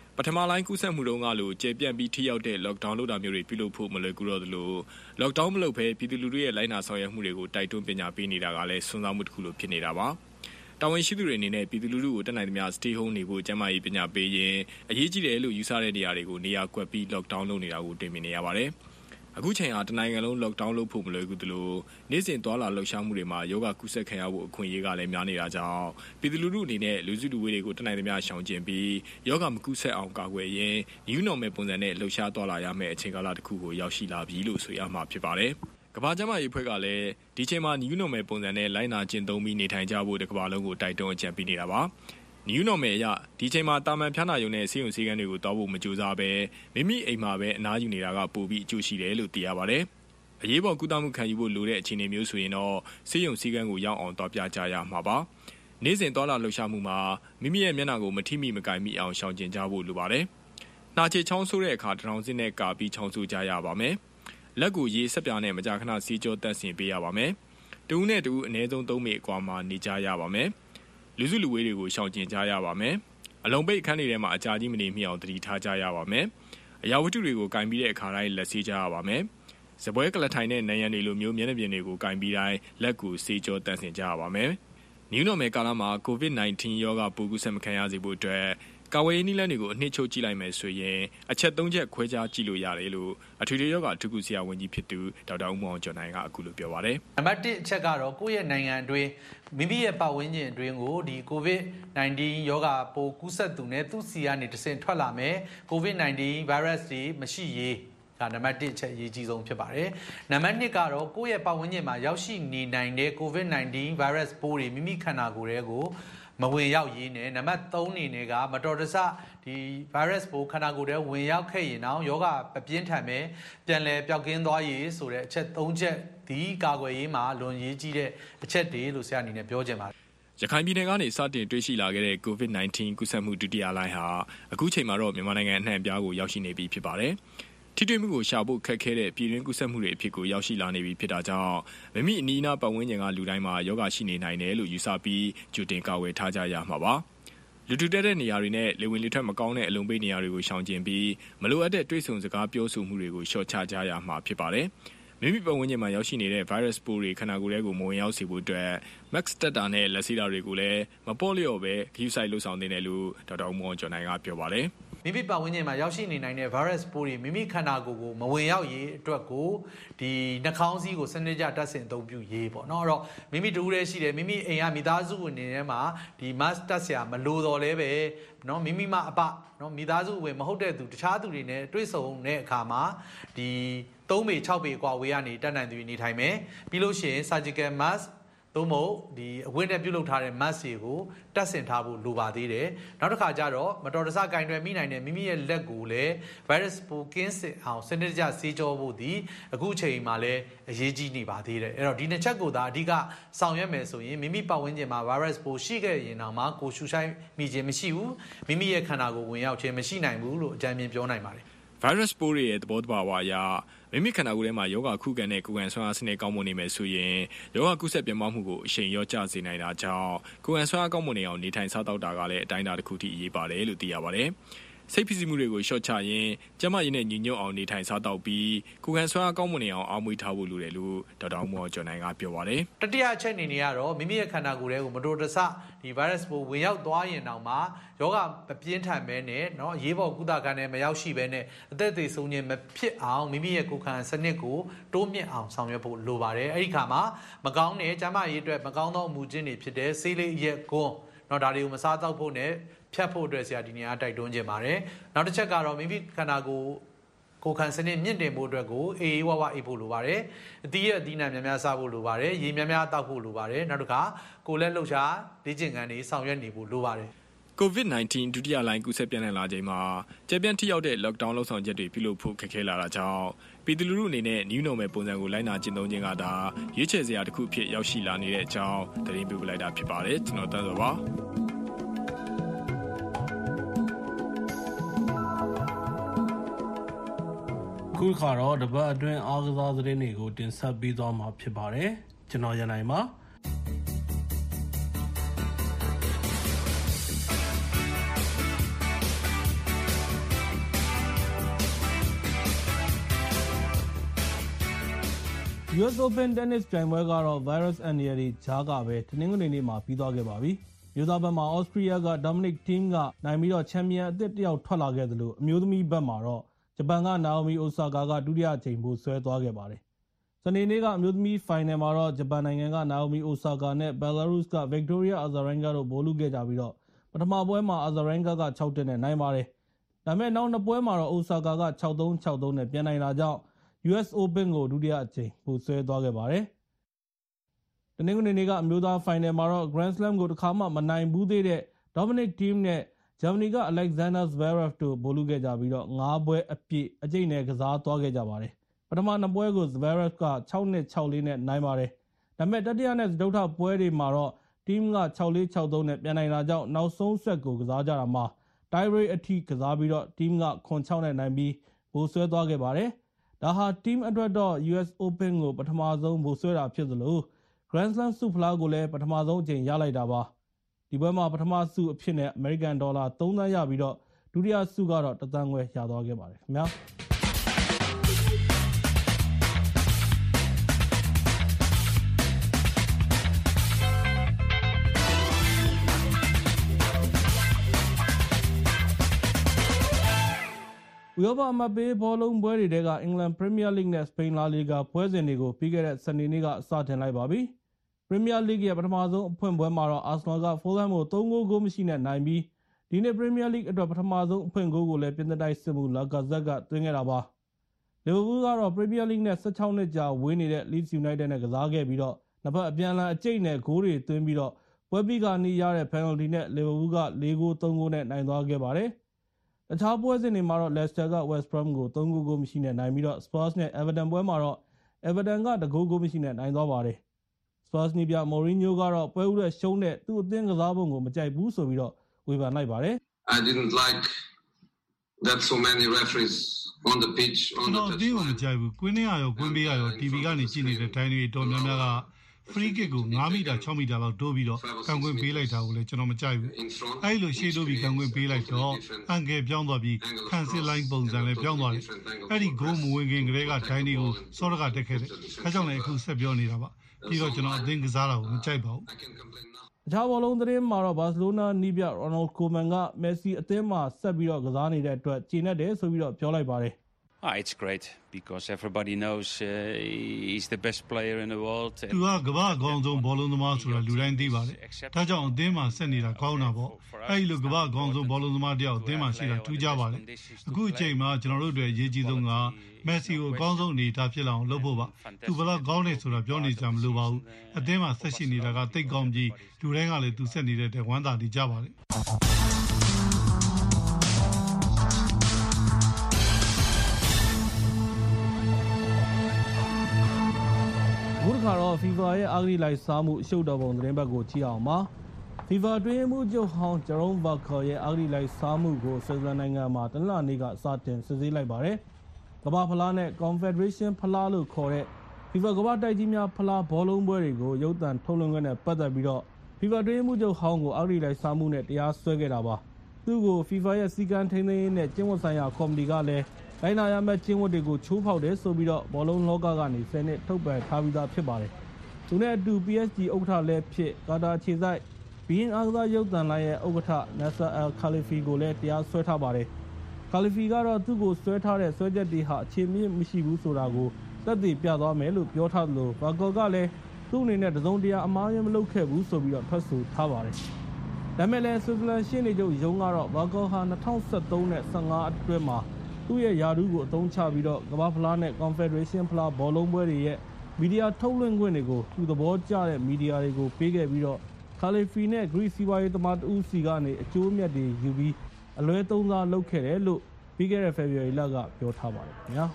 ပထမလိုင်းကူးစက်မှုတုန်းကလိုကျေပြန့်ပြီးထိရောက်တဲ့ lockdown လုပ်တာမျိုးတွေပြုလုပ်ဖို့မလွယ်ကူတော့သလို lockdown မလုပ်ဘဲပြည်သူလူထုရဲ့လိုက်နာဆောင်ရွက်မှုတွေကိုတိုက်တွန်းပညာပေးနေတာကလည်းစွမ်းဆောင်မှုတစ်ခုလိုဖြစ်နေတာပါတာဝန်ရှိသူတွေအနေနဲ့ပြည်သူလူထုကိုတက်နိုင်သမျှ stay home နေဖို့ကျန်းမာရေးပညာပေးရင်အရေးကြီးတယ်လို့ယူဆတဲ့နေရာတွေကိုနေရာကွက်ပြီး lockdown လုပ်နေတာကိုတွေ့မြင်နေရပါတယ်အခုချိန်ဟာတနိုင်ငံလုံး lockdown လုပ်ဖို့မလွယ်ကူသလိုနေ့စဉ်သွားလာလှုပ်ရှားမှုတွေမှာယောဂကူးစက်ခံရဖို့အခွင့်အရေးကလည်းများနေတာကြောင့်ပြည်သူလူထုအနေနဲ့လူစုလူဝေးတွေကိုတနိုင်သမျှရှောင်ကျဉ်ပြီးယောဂမကူးစက်အောင်ကာကွယ်ရင်း new normal ပုံစံနဲ့လှုပ်ရှားသွားလာရမယ့်အချိန်ကာလတစ်ခုကိုရောက်ရှိလာပြီလို့ဆိုရမှာဖြစ်ပါတယ်ကမ္ဘာ့ကျန်းမာရေးအဖွဲ့ကလည်းဒီချိန်မှာ new normal ပုံစံနဲ့လိုင်းနာကျင့်သုံးပြီးနေထိုင်ကြဖို့တကမ္ဘာလုံးကိုတိုက်တွန်းအကြံပေးနေတာပါnew normal အရဒီချိန်မှာတာမန်ဖျားနာရုံနဲ့ဆေးရုံဆေးခန်းတွေကိုတောက်ဖို့မကြိုးစားဘဲမိမိအိမ်မှာပဲအနားယူနေတာကပိုပြီးအကျိုးရှိတယ်လို့သိရပါတယ်။အရေးပေါ်ကုသမှုခံယူဖို့လိုတဲ့အခြေအနေမျိုးဆိုရင်တော့ဆေးရုံဆေးခန်းကိုရောက်အောင်တောက်ပြကြရမှာပါ။နေ့စဉ်သွားလာလှုပ်ရှားမှုမှာမိမိရဲ့မျက်နှာကိုမထိမိမကိုင်မိအောင်ရှောင်ကျဉ်ကြဖို့လိုပါတယ်။နှာချေချောင်းဆိုးတဲ့အခါတထောင်စင်းနဲ့ကာပြီးချောင်းဆိုးကြရပါမယ်။လက်ကိုရေဆက်ပြားနဲ့မကြာခဏစီးကြောတက်ဆင်ပေးရပါမယ်။တူနဲ့တူအနည်းဆုံး3မိနစ်အကွာမှာနေကြရပါမယ်။လူစုလူဝေးတွေကိုရှောင်ကျဉ်ကြရပါမယ်။အလုံးပိတ်အခန်းတွေထဲမှာအကြာကြီးမနေမိအောင်တတိထားကြရပါမယ်။အရာဝတ္ထုတွေကိုကင်ပြီးတဲ့အခါတိုင်းလက်ဆေးကြရပါမယ်။စပွဲကလထိုင်နဲ့နံရံတွေလိုမျိုးမျက်နှာပြင်တွေကိုကင်ပြီးတိုင်းလက်ကိုဆေးကြောတန့်စင်ကြရပါမယ်။ New Normal ကာလမှာ COVID-19 ရောဂါပိုးကူးစက်မခံရစေဖို့အတွက်ကာဝေးနည်းလမ်းတွေကိုအနှစ်ချုပ်ကြည့်လိုက်မယ်ဆိုရင်အချက်3ချက်ခွဲခြားကြည့်လို့ရတယ်လို့အထွေထွေရောဂါအထူးကုဆရာဝန်ကြီးဖြစ်သူဒေါက်တာဦးမောင်ကျော်နိုင်ကအခုလိုပြောပါတယ်။နံပါတ်1အချက်ကတော့ကိုယ့်ရဲ့နိုင်ငံအတွင်းမိမိရဲ့ပတ်ဝန်းကျင်အတွင်းကိုဒီ COVID-19 ရောဂါပိုးကူးစက်သူနဲ့သူ့ဆီကနေတဆင့်ထွက်လာမယ် COVID-19 virus တွေမရှိရေးဒါနံပါတ်1အချက်အရေးကြီးဆုံးဖြစ်ပါတယ်။နံပါတ်2ကတော့ကိုယ့်ရဲ့ပတ်ဝန်းကျင်မှာရောက်ရှိနေနိုင်တဲ့ COVID-19 virus ပိုးတွေမိမိခန္ဓာကိုယ်ထဲကိုမဝင်ရောက်ရေးနဲ့နံပါတ်3အနေနဲ့ကမတော်တဆဒီ virus ပိုးခန္ဓာကိုယ်ထဲဝင်ရောက်ခဲ့ရင်တော့ယောဂပြင်းထန်မယ်ပြန်လည်ပျောက်ကင်းသွားရေးဆိုတဲ့အချက်3ချက်ဒီကာကွယ်ရေးမှာလွန်ရေးကြီးတဲ့အချက်တွေလို့ဆရာအနေနဲ့ပြောချင်ပါတယ်ရခိုင်ပြည်နယ်ကနေစတင်တွေ့ရှိလာခဲ့တဲ့ COVID-19 ကူးစက်မှုဒုတိယလှိုင်းဟာအခုချိန်မှာတော့မြန်မာနိုင်ငံအနှံ့အပြားကိုရောက်ရှိနေပြီဖြစ်ပါတယ်ထိတွေ့မှုကိုရှာဖို့ခက်ခဲတဲ့ပြည်တွင်းကူးစက်မှုတွေအဖြစ်ကိုရောက်ရှိလာနေပြီဖြစ်တာကြောင့်မိမိအနီးအနားပတ်ဝန်းကျင်ကလူတိုင်းမှာယောဂရှိနေနိုင်တယ်လို့ယူဆပြီးကြိုတင်ကာဝယ်ထားကြရမှာပါလူတူတဲ့နေရာတွေနဲ့လေဝင်လေထွက်မကောင်းတဲ့အလုံးပိတ်နေရာတွေကိုရှောင်ကျဉ်ပြီးမလိုအပ်တဲ့တွေးဆုံစကားပြောဆိုမှုတွေကိုလျှော့ချကြရမှာဖြစ်ပါတယ်မိမိပတ်ဝန်းကျင်မှာရောက်ရှိနေတဲ့ virus ပိုးတွေခန္ဓာကိုယ်ထဲကိုမဝင်ရောက်စေဖို့အတွက် max တက်တာနဲ့လက်ဆေးတာတွေကိုလည်းမပေါ့လျော့ပဲဂရုစိုက်လုပ်ဆောင်နေတယ်လို့ဒေါက်တာဦးမောင်ကျော်နိုင်ကပြောပါတယ်မိမိပတ်ဝန်းကျင်မှာရောက်ရှိနေနိုင်တဲ့ virus ပိုးတွေမိမိခန္ဓာကိုယ်ကိုမဝင်ရောက်ရေးအတွက်ကိုဒီနှာခေါင်းစည်းကိုစနစ်ကျတပ်ဆင်အသုံးပြုရေးပေါ့နော်အဲ့တော့မိမိတူးရဲရှိတယ်မိမိအိမ်ကမိသားစုဝင်နေထဲမှာဒီ mask တပ်ဆရာမလိုတော့လဲပဲနော်မိမိမှအပနော်မိသားစုဝင်မဟုတ်တဲ့သူတခြားသူတွေနဲ့တွေ့ဆုံတဲ့အခါမှာဒီ3ပေ6ပေกว่าဝေးကနေတက်နိုင်သူနေထိုင်မယ်ပြီးလို့ရှိရင် surgical maskသို့မဟုတ်ဒီအဝတ်နဲ့ပြုလုပ်ထားတဲ့ mask တွေကိုတပ်ဆင်ထားဖို့လိုပါသေးတယ်နောက်တစ်ခါကျတော့မတော်တဆကင်တွယ်မိနိုင်တဲ့မိမိရဲ့လက်ကိုလည်း virus ပိုးကင်းစင်အောင်စနစ်တကျဆေးကြောဖို့ဒီအခုချိန်မှာလည်းအရေးကြီးနေပါသေးတယ်အဲ့တော့ဒီနှစ်ချက်ကိုသာအဓိကဆောင်ရွက်မယ်ဆိုရင်မိမိပတ်ဝန်းကျင်မှာ virus ပိုးရှိခဲ့ရင်တော့မှကိုရှူဆိုင်မိခြင်းမရှိဘူးမိမိရဲ့ခန္ဓာကိုယ်ဝင်ရောက်ခြင်းမရှိနိုင်ဘူးလို့အကြံဉာဏ်ပြောနိုင်ပါတယ် virus ပိုးရဲ့သဘောတဘာဝအရမိမိခန္ဓာကိုယ်ထဲမှာယောဂခုခံတဲ့ကိုယ်ခံဆွမ်းအားစနစ်ကောင်းမွန်နေမယ်ဆိုရင်ယောဂကုသပြင်းမှုကိုအရှိန်ရောကျစေနိုင်တာကြောင့်ကိုယ်ခံဆွမ်းအားကောင်းမွန်နေအောင်နေထိုင်စားသောက်တာကလည်းအတိုင်းအတာတစ်ခုထိအရေးပါတယ်လို့သိရပါတယ်စိတ်ဖိစီးမှုတွေကိုရှော့ချရင်းကျန်းမာရေးနဲ့ညီညွတ်အောင်နေထိုင်စားသောက်ပြီးကိုယ်ခံဆွမ်းအားကောင်းမွန်နေအောင်အားမွေးထားဖို့လိုတယ်လို့ဒေါက်တာမောကျော်နိုင်ကပြောပါတယ်တတိယအချက်အနေနဲ့ကတော့မိမိရဲ့ခန္ဓာကိုယ်ထဲကိုမတော်တဆဒီ virus ပိုးဝင်ရောက်သွားရင်တောင်မှယောဂမပြင်းထန်ပဲနဲ့เนาะရေးပေါ်ကုသခန်းထဲမရောက်ရှိပဲနဲ့အသက်သေဆုံးခြင်းမဖြစ်အောင်မိမိရဲ့ကိုယ်ခံစနစ်ကိုတိုးမြင့်အောင်ဆောင်ရွက်ဖို့လိုပါတယ်အဲ့ဒီခါမှာမကောင်းတဲ့ကျန်းမာရေးအတွက်မကောင်းသောအမှုချင်းတွေဖြစ်တဲ့ဆေးလေးရက်ကွန်းเนาะဒါတွေကိုမစားတော့ဖို့နဲ့ဖြတ်ဖို့အတွက်ဆရာဒီနေရာတိုက်တွန်းခြင်းပါတယ်နောက်တစ်ချက်ကတော့မိမိခန္ဓာကိုယ်ခံစနစ်မြင့်တင်ဖို့အတွက်ကိုအေးဝဝအိပ်ဖို့လိုပါတယ်အသီးရဲ့အသီးနှံများများစားဖို့လိုပါတယ်ရေများများတောက်ဖို့လိုပါတယ်နောက်တစ်ခါကိုယ်လက်လှုပ်ရှားလေ့ကျင့်ခန်းတွေဆောင်ရွက်နေဖို့လိုပါတယ် COVID-19 ဒုတိယလှိုင်းကူးစက်ပြန့်နှံ့လာချိန်မှာကျေပြန့်ထိရောက်တဲ့ lockdown လှုပ်ဆောင်ချက်တွေပြုလုပ်ဖို့ခက်ခဲလာတာကြောင့်ပြည်သူလူထုအနေနဲ့ new normal ပုံစံကိုလိုက်နာကျင့်သုံးခြင်းကသာရွေးချယ်စရာတစ်ခုဖြစ်ရောက်ရှိလာနေတဲ့အကြောင်းသတင်းပေးပို့လိုက်တာဖြစ်ပါတယ်ကျွန်တော်တန်းစောပါခုခါတော့တပတ်အတွင်းအားကစားသတင်းတွေကိုတင်ဆက်ပေးသွားမှာဖြစ်ပါတယ်ကျွန်တော်ရန်နိုင်ပါ US Open Tennis ပြိုင်ပွဲကတော့ virus အန္တရာယ်တွေကြားကပဲတနင်္ဂနွေနေ့မှာပြီးသွားခဲ့ပါပြီ။မျိုးသားဘက်မှာ Austria က Dominic Thiem ကနိုင်ပြီးတော့ချန်ပီယံအသစ်တစ်ယောက်ထွက်လာခဲ့သလိုအမျိုးသမီးဘက်မှာတော့ဂျပန်က Naomi Osaka ကဒုတိယအကြိမ်ပိုဆွဲသွားခဲ့ပါတယ်။စနေနေ့ကအမျိုးသမီးဖိုင်နယ်မှာတော့ဂျပန်နိုင်ငံက Naomi Osaka နဲ့ Belarus က Victoria Azarenka တို့ဗိုလ်လုခဲ့ကြပြီးတော့ပထမပွဲမှာ Azarenka က 6-1 နဲ့နိုင်ပါတယ်။ဒါပေမဲ့နောက်နှစ်ပွဲမှာတော့ Osaka က 6-3 6-3 နဲ့ပြန်နိုင်တာကြောင့် US Open ကိုဒုတိယအကြိမ်ပိုဆွဲသွားခဲ့ပါတယ်။တနင်္ဂနွေနေ့ကအမျိုးသားဖိုင်နယ်မှာတော့ Grand Slam ကိုတစ်ခါမှမနိုင်ဘူးသေးတဲ့ Dominic Thiem နဲ့ဂျာမနီက Alexander Zverev တို့ဗိုလ်လုခဲ့ကြပြီးတော့9ပွဲအပြည့်အကျိတ်နဲ့ကစားသွားခဲ့ကြပါတယ်။ပထမ2ပွဲကို Zverev က 6-2 6-4 နဲ့နိုင်ပါတယ်။ဒါပေမဲ့တတိယနဲ့စတုတ္ထပွဲတွေမှာတော့ Thiem က 6-4 6-3 နဲ့ပြန်နိုင်တာကြောင့်နောက်ဆုံးဆက်ကိုကစားကြတာမှာ tie break အထိကစားပြီးတော့ Thiem က 6-6 နဲ့နိုင်ပြီးဗိုလ်ဆွဲသွားခဲ့ပါတယ်။ဒါဟာ Thiem အတွက်တော့ US Open ကိုပထမဆုံးဗိုလ်ဆွဲတာဖြစ်သလို Grand Slam ဆုဖလားကိုလည်းပထမဆုံးအကြိမ်ရလိုက်တာပါ။ဒီပွဲမှာပထမဆုအဖြစ်နဲ့ American $3 သန်းရပြီးတော့ဒုတိယဆုကတော့1.5 သန်းရသွားခဲ့ပါတယ်ခင်ဗျာ။ဥရောပအမတ်ပေးဘောလုံးပွဲတွေထဲကအင်္ဂလန်ပရီးမီးယားလိဂ်နဲ့စပိန်လာလီဂါပွဲစဉ်တွေကိုပြီးခဲ့တဲ့စနေနေ့ကစတင်လိုက်ပါပြီ။ပရီးမီးယားလိဂ်ရဲ့ပထမဆုံးအဖွင့်ပွဲမှာတော့အာဆနယ်ကဖိုလ်ဟမ်ကို3-0 ဂိုးမရှိနဲ့နိုင်ပြီးဒီနေ့ပရီးမီးယားလိဂ်အတွက်ပထမဆုံးအဖွင့်ဂိုးကိုလည်းပြင်သစ်တိုက်စစ်မှုလာကာဇက်ကသွင်းခဲ့တာပါ။လီဗာပူးကတော့ပရီးမီးယားလိဂ်နဲ့16နှစ်ကြာဝေးနေတဲ့ Leeds United နဲ့ကစားခဲ့ပြီးတော့နှစ်ဖက်အပြန်အလှန်အကျိတ်နဲ့ဂိုးတွေသွင်းပြီးတော့ပွဲပြီးကနီးရတဲ့ penalty နဲ့လီဗာပူးက4-3 နဲ့နိုင်သွားခဲ့ပါတယ်။တခြားပွဲစဉ်တွေမှာတော့ Leicester က West Brom ကို3-0 ဂိုးမရှိနဲ့နိုင်ပြီးတော့ Spurs နဲ့ Everton ပွဲမှာတော့ Everton က1-0 ဂိုးမရှိနဲ့နိုင်သွားပါတယ်။ Spurs နီးပြ Mourinho ကတော့ပွဲဦးတဲ့ရှုံးတဲ့သူ့အသင်းကစားပုံကိုမကြိုက်ဘူးဆိုပြီးတော့ဝေဖန်လိုက်ပါတယ်။ I didn't like that so many referees on the pitch on the pitch ကျွန်တော်မကြိုက်ဘူးကွင်းထဲရရောကွင်းပေးရရော TV ကနေကြည့်နေတဲ့တိုင်းတွေတော်များများက free kick ကို9မီတာ6မီတာလောက်တိုးပြီးတော့ကံကွင်းပေးလိုက်တာကိုလည်းကျွန်တော်မကြိုက်ဘူး။အဲဒီလိုရှေ့တိုးပြီးကံကွင်းပေးလိုက်တော့အန်ကယ်ပြောင်းသွားပြီးခံစစ်လိုင်းပုံစံလည်းပြောင်းသွားတယ်။အဲဒီဂိုးမဝင်ခင်ကလေးကဒိုင်းတွေကိုစောရကတက်ခဲ့တယ်။အဲကြောင့်လည်းအခုဆက်ပြောနေတာပါ။ပြီးတော့ကျွန်တော်အသင်းကစားတာကိုမကြိုက်ပါဘူး။အခြားဘောလုံးသတင်းမှာတော့ဘာစီလိုနာနီးပြရိုနယ်ကိုမန်ကမက်ဆီအသင်းမှာဆက်ပြီးတော့ကစားနေတဲ့အတွက်ကျေနပ်တယ်ဆိုပြီးတော့ပြောလိုက်ပါတယ်။ It's great because everybody knows he's the best player in the world. သူကကမ္ဘာအကောင်းဆုံးဘောလုံးသမားဆိုတာလူတိုင်းသိပါတယ်။ဒါကြောင့်အသင်းမှာဆက်နေတာကောင်းတာပေါ့။အဲဒီလိုကမ္ဘာအကောင်းဆုံးဘောလုံးသမားတယောက်အသင်းမှာရှိတာထူးခြားပါတယ်။အခုအချိန်မှာကျွန်တော်တို့တွေအရေးကြီးဆုံးကမက်ဆီကိုအကောင်းဆုံးအနေအထားဖြစ်လာအောင်လုပ်ဖို့ပါ။သူဘယ်လောက်ကောင်းနေဆိုတာပြောနေကြမလို့ပါဘူး။အသင်းမှာဆက်ရှိနေတာကတိတ်ကောင်းပြီးလူတိုင်းကလည်းသူဆက်နေတဲ့တဲ့ဝမ်းသာနေကြပါတယ်။အခုတစ်ခါတော့ FIFA ရဲ့အဂတိလိုက်စားမှုအရှုပ်တော်ပုံသတင်းဘက်ကိုကြည့်အောင်ပါ။ FIFA အတွင်းမှုချုပ်ဟောင်းဂျရိုးဘာကာရဲ့အဂတိလိုက်စားမှုကိုဆွစ်ဇာလန်နိုင်ငံမှာတနင်္လာနေ့ကစတင်စစ်ဆေးလိုက်ပါတယ်။ကမ္ဘာဖလားနဲ့ Confederation ဖလားလို့ခေါ်တဲ့ FIFA ကမ္ဘာတိုက်ကြီးများဖလားဘောလုံးပွဲတွေကိုရုပ်သံထုတ်လွှင့်ခွင့်နဲ့ပတ်သက်ပြီးတော့ FIFA အတွင်းမှုချုပ်ဟောင်းကိုအဂတိလိုက်စားမှုနဲ့တရားစွဲခဲ့တာပါ။သူ့ကို FIFA ရဲ့စီကံထိန်းသိမ်းရေးနဲ့ကျင့်ဝတ်ဆိုင်ရာကော်မတီကလည်းလိုက်နာရမယ့်ကျင့်ဝတ်တွေကိုချိုးဖောက်တယ်ဆိုပြီးတော့ဘောလုံးလောကကနေ10နှစ်ထုတ်ပယ်ထားပြီးသားဖြစ်ပါတယ်။သူနဲ့အတူ PSG ဥက္ကဋ္ဌလည်းဖြစ်ကာတာခြေစိုက်ဘီယင်းအားကစားရုပ်သံလိုင်းရဲ့ဥက္ကဋ္ဌ Nasser Al-Khelaifi ကိုလည်းတရားစွဲထားပါတယ်။ Khelaifi ကတော့သူ့ကိုစွဲထားတဲ့စွဲချက်တွေဟာအခြေမြင့်မရှိဘူးဆိုတာကိုသက်သေပြသွားမယ်လို့ပြောထားသလိုဘာကောကလည်းသူ့အနေနဲ့တစုံတရာအမှားယွင်းမလုပ်ခဲ့ဘူးဆိုပြီးတော့ထွက်ဆိုထားပါတယ်။ဒါမဲ့လည်းဆွစ်ဇာလန်ရှေ့နေချုပ်ယုံကတော့ဘာကောဟာ2013နဲ့15အတွင်းမှာသူ့ရဲ့ယာဒူးကိုအသုံးချပြီးတော့ကမ္ဘာဖလားနဲ့ Confederation ဖလားဘောလုံးပွဲတွေရဲ့မီဒီယာထုတ်လွှင့်ခွင့်တွေကိုသူသဘောကျတဲ့မီဒီယာတွေကိုပေးခဲ့ပြီးတော့ Khelaifi နဲ့ Greece စီးပွားရေးသမားတဦးစီကနေအကျိုးမြတ်တွေယူပြီးအလွဲသုံးစားလုပ်ခဲ့တယ်လို့ပြီးခဲ့တဲ့ February လကပြောထားပါတယ်ခင်ဗျာ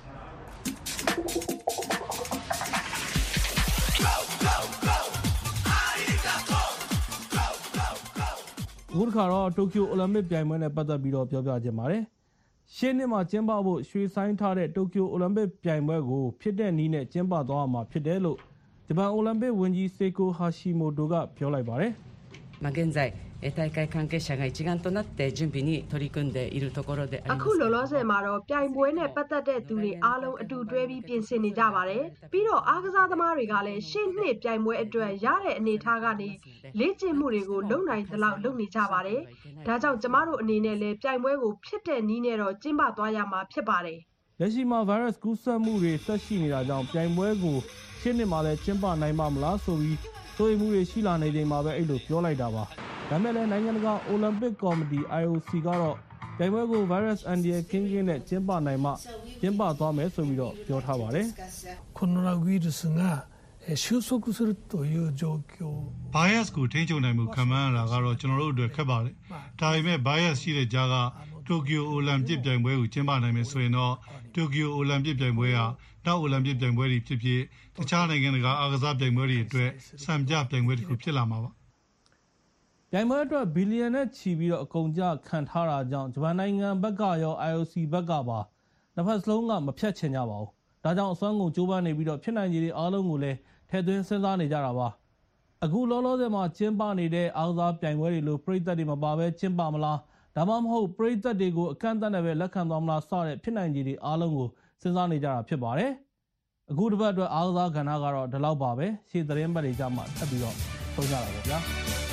အခုတစ်ခါတော့တိုကျိုအိုလံပစ်ပြိုင်ပွဲနဲ့ပတ်သက်ပြီးတော့ပြောပြခြင်းပါတယ်ရှေ့နှစ်မှာကျင်းပဖို့ရွှေဆိုင်းထားတဲ့တိုကျိုအိုလံပစ်ပြိုင်ပွဲကိုဖြစ်တဲ့နည်းနဲ့ကျင်းပသွားမှာဖြစ်တယ်လို့ဂျပန်အိုလံပစ်ဝန်ကြီးစေကိုဟာရှီမိုတိုကပြောလိုက်ပါတယ်現在大会関係者が一丸となって準備に取り組んでいるところであります。 အခုလောလောဆယ်မှာတော့ပြိုင်ပွဲနဲ့ပတ်သက်တဲ့သူတွေအားလုံးအတူတွဲပြီးပြင်ဆင်နေကြပါတယ်။ပြီးတော့အားကစားသမားတွေကလည်းရှေ့နှစ်ပြိုင်ပွဲအတွက်ရတဲ့အနေအထားကနေလေ့ကျင့်မှုတွေကိုလုပ်နိုင်သလောက်လုပ်နေကြပါတယ်။ဒါကြောင့်ကျမတို့အနေနဲ့လည်းပြိုင်ပွဲကိုဖြစ်တဲ့နည်းနဲ့တော့ကျင်းပသွားရမှာဖြစ်ပါတယ်။လက်ရှိမှာ virus ကူးစက်မှုတွေဆက်ရှိနေတာကြောင့်ပြိုင်ပွဲကိုရှေ့နှစ်မှာလည်းကျင်းပနိုင်မှာမလားဆိုပြီးစိုးရိမ်မှုတွေရှိလာနေချိန်မှာပဲအဲ့လိုပြောလိုက်တာပါ။ဒါမဲ့လည်းနိုင်ငံတကာအိုလံပစ်ကော်မတီ IOC ကတော့ပြိုင်ပွဲကို virus အန္တရာယ်ကင်းနဲ့ကျင်းပနိုင်မှကျင်းပသွားမယ်ဆိုပြီးတော့ပြောထားပါတယ်။ကိုရိုနာဗိုင်းရပ်စ်က収束するという状況 bias ကိုထိန်းချုပ်နိုင်မှုခံမှန်းရတာကတော့ကျွန်တော်တို့အတွက်ခက်ပါတယ်။ဒါပေမဲ့ bias ရှိတဲ့ကြားကတိုကျိုအိုလံပစ်ပြိုင်ပွဲကိုကျင်းပနိုင်မယ်ဆိုရင်တော့တိုကျိုအိုလံပစ်ပြိုင်ပွဲဟာနောက်အိုလံပစ်ပြိုင်ပွဲတွေဖြစ်ဖြစ်တခြားနိုင်ငံတကာအားကစားပြိုင်ပွဲတွေအတွက်စံပြပြိုင်ပွဲတစ်ခုဖြစ်လာမှာပါ။ပြိုင်ပွဲအတွက်ဘီလီယံနဲ့ချီပြီးတော့အကုန်ကြခံထားတာကြောင့်ဂျပန်နိုင်ငံဘက်ကရော IOC ဘက်ကပါနှစ်ဖက်စလုံးကမဖြတ်ချင်ကြပါဘူး။ဒါကြောင့်အစွမ်းကုန်ကြိုးပမ်းနေပြီးတော့ဖြစ်နိုင်ခြေတွေအားလုံးကိုလည်းထည့်သွင်းစဉ်းစားနေကြတာပါ။အခုလောလောဆယ်မှာကျင်းပနေတဲ့အားကစားပြိုင်ပွဲတွေလိုပရိသတ်တွေမပါဘဲကျင်းပမလားဒါမှမဟုတ်ပရိသတ်တွေကိုအကန့်အသတ်နဲ့ပဲလက်ခံသွားမလားစတဲ့ဖြစ်နိုင်ခြေတွေအားလုံးကိုစဉ်းစားနေကြတာဖြစ်ပါတယ်။အခုတစ်ပတ်အတွက်အားကစားကဏ္ဍကတော့ဒီလောက်ပါပဲ။ရှေ့သတင်းပတ်တွေကြမှာထပ်ပြီးတော့ဆုံးကြတာပေါ့ဗျာ။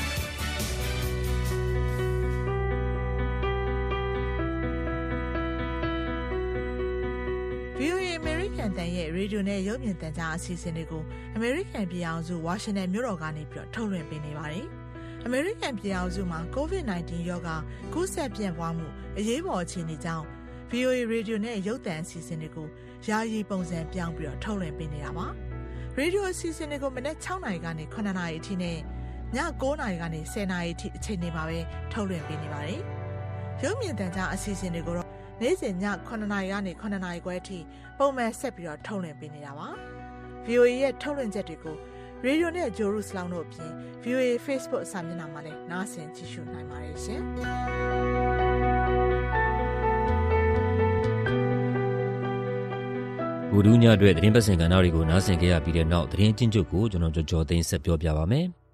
VOA American တန်ရဲ့ရေဒီယိုနဲ့ရုပ်မြင်သံကြားအစီအစဉ်တွေကို American ပြည်အောင်စုဝါရှင်တန်မြို့တော်ကနေပြီးတော့ထုတ်လွှင့်ပေးနေပါတယ်။ American ပြည်အောင်စုမှာ COVID-19 ရောဂါကူးစက်ပြန့်ပွားမှုအရေးပေါ်အခြေအနေကြောင့် VOA ရေဒီယိုနဲ့ရုပ်သံအစီအစဉ်တွေကိုယာယီပုံစံပြောင်းပြီးတော့ထုတ်လွှင့်ပေးနေတာပါ။ရေဒီယိုအစီအစဉ်တွေကိုမနက်6နာရီကနေ9နာရီအထိနဲ့ည9နာရီကနေ10နာရီအထိအချိန်တွေမှာပဲထုတ်လွှင့်ပေးနေပါတယ်။ရုပ်မြင်သံကြားအစီအစဉ်တွေကိုနေ့စဉ်ည9နာရီကနေ9နာရီခွဲအထိပုံမှန်ဆက်ပြီးတော့ထုတ်လွှင့်ပေးနေတာပါ။ VOA ရဲ့ထုတ်လွှင့်ချက်တွေကိုရေဒီယိုနဲ့ဂျိုရုစလောင်းတို့အပြင် VOA Facebook စာမျက်နှာမှာလည်းနားဆင်ကြည့်ရှုနိုင်ပါတယ်ရှင်။ဗုဒ္ဓညအတွက်သတင်းပတ်စင်ကဏ္ဍတွေကိုနားဆင်ကြရပြီးတဲ့နောက်သတင်းချင်းချုပ်ကိုကျွန်တော်ကြော်သိန်းဆက်ပြောပြပါမယ်။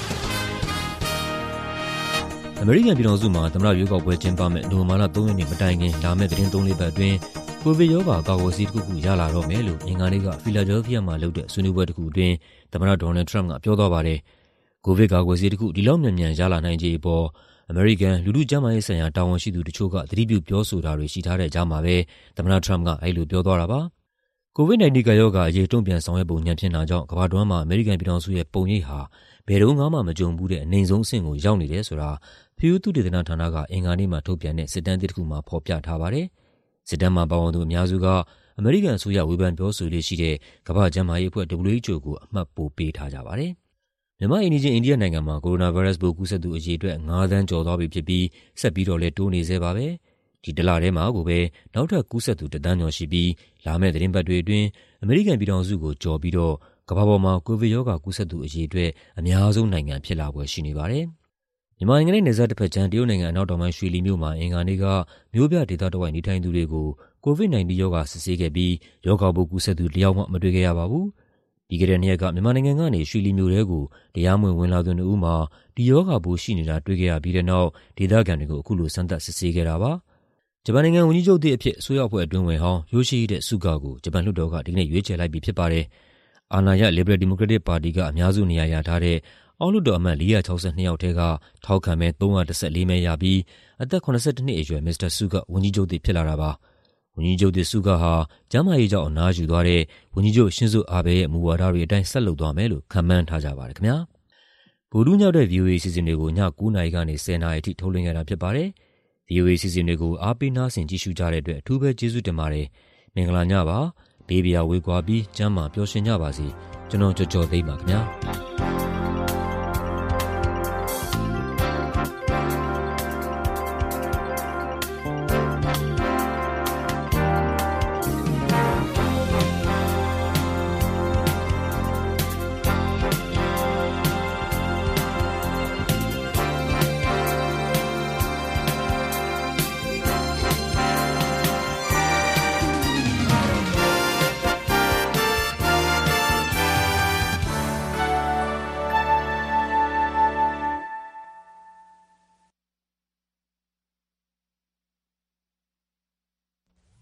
အမေရိကန်ပြည်ထောင်စုမှာသမ္မတရွေးကောက်ပွဲကျင်းပမဲ့နိုဝင်ဘာလ3ရက်နေ့မတိုင်ခင်လာမယ့်သတင်း3-4ပတ်အတွင်းကိုဗစ်ရောဂါကာကွယ်ဆေးတစ်ခုရလာတော့မယ်လို့အင်္ဂါနေ့ကဖီလာဒဲလ်ဖီးယားမှာလုပ်တဲ့ဆွေးနွေးပွဲတစ်ခုအတွင်းသမ္မတဒေါ်နယ်ထရမ့်ကပြောသွားပါတယ်။ကိုဗစ်ကာကွယ်ဆေးတစ်ခုဒီလောက်မြန်ရလာနိုင်ခြေအပေါ်အမေရိကန်လူထုကျန်းမာရေးဆိုင်ရာတာဝန်ရှိသူတချို့ကသတိပြုပြောဆိုတာတွေရှိထားတဲ့ကြားမှာပဲသမ္မတထရမ့်ကအဲ့လိုပြောသွားတာပါ။ COVID-19 ကရောဂါအရေးတုံ့ပြန်ဆောင်ရွက်ပုံညံ့ဖျင်းတာကြောင့်ကမ္ဘာတွင်းမှာအမေရိကန်ပြည်ထောင်စုရဲ့ပုံရိပ်ဟာဘယ်တော့မှမကြုံဘူးတဲ့အနိမ့်ဆုံးအဆင့်ကိုရောက်နေတယ်ဆိုတာဖြူသုတေသနဌာနကအင်္ဂါနေ့မှာထုတ်ပြန်တဲ့စစ်တမ်းတစ်ခုမှာဖော်ပြထားပါတယ်။စစ်တမ်းမှာပါဝင်သူအများစုကအမေရိကန်အစိုးရဝေဖန်ပြောဆိုလေးရှိတဲ့ကမ္ဘာ့ကျန်းမာရေးအဖွဲ့ WHO ကိုအမှတ်ပိုပေးထားကြပါတယ်။မြန်မာအိန္ဒိယအိန္ဒိယနိုင်ငံမှာကိုရိုနာဗိုင်းရပ်စ်ပိုးကူးစက်သူအရေအတွက်9 သန်းကျော်သွားပြီဖြစ်ပြီးဆက်ပြီးတော့လည်းတိုးနေသေးပါပဲ။ဒီတလထဲမှာကိုပဲနောက်ထပ်ကူးစက်သူ1 သန်းကျော်ရှိပြီးလာမယ့်သတင်းပတ်တွေအတွင်းအမေရိကန်ပြည်ထောင်စုကိုကျော်ပြီးတော့ကမ္ဘာပေါ်မှာကိုဗစ်ရောဂါကူးစက်သူအရေအတွက်အများဆုံးနိုင်ငံဖြစ်လာပွဲရှိနေပါတယ်။မြန်မာနိုင်ငံနဲ့နယ်စပ်တစ်ဖက်ခြမ်းတရုတ်နိုင်ငံအနောက်တောင်ပိုင်းရွှေလီမြို့မှာအင်္ဂါနေ့ကမြို့ပြဒေသတစ်ဝိုက်နေထိုင်သူတွေကိုကိုဗစ်-19 ရောဂါစစ်ဆေးခဲ့ပြီးရောဂါပိုးကူးစက်သူ1 ယောက်မှမတွေ့ခဲ့ရပါဘူး။ပြီးခဲ့တဲ့2 ရက်ကမြန်မာနိုင်ငံကနေရွှေလီမြို့ထဲကိုတရားမဝင်လာသူ2 ဦးမှာဒီရောဂါပိုးရှိနေတာတွေ့ခဲ့ရပြီးတဲ့နောက်ဒေသခံတွေကိုအခုလိုစမ်းသပ်စစ်ဆေးခဲ့တာပါ။ဂျပန်နိုင်ငံဝန်ကြီးချုပ်သစ်အဖြစ်အစိုးရအဖွဲ့အတွင်းဝင်ဟောင်းယိုရှိဟိဒက်ဆူဂါကိုဂျပန်လွှတ်တော်ကဒီကနေ့ရွေးချယ်လိုက်ပြီဖြစ်ပါတယ်။အာဏာရ Liberal Democratic Party ကအများစုနေရာရထားတဲ့အောက်လွှတ်တော်အမတ်462 ယောက်ထဲကထောက်ခံမဲ314 မဲရပြီးအသက်82 နှစ်အရွယ်မစ္စတာဆူဂါဝန်ကြီးချုပ်သစ်ဖြစ်လာတာပါ။ဝန်ကြီးချုပ်သစ်ဆူဂါဟာကျန်းမာရေးကြောင့်အနားယူသွားတဲ့ဝန်ကြီးချုပ်ရှင်ဇိုအာဘေရဲ့မူဝါဒတွေအတိုင်းဆက်လုပ်သွားမယ်လို့ခန့်မှန်းထားကြပါတယ်ခင်ဗျာ။ဗုဒ္ဓညတဲ့ VOA စီစဉ်တွေကိုည9 နာရီကနေ10 နာရီအထိထုတ်လွှင့်ရတာဖြစ်ပါတယ်။ VOA စီစဉ်တွေကိုအားပေးနားဆင်ကြည့်ရှုကြတဲ့အတွက်အထူးပဲကျေးဇူးတင်ပါတယ်။မင်္ဂလာညပါ။ဘေးပြာဝေးကွာပြီးကျန်းမာပျော်ရွှင်ကြပါစေ။ကျွန်တော်ကြော်သိမ်းပါခင်ဗျာ။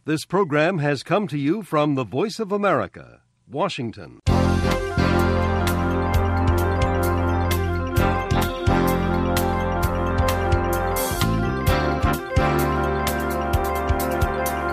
This program has come to you from the Voice of America, Washington.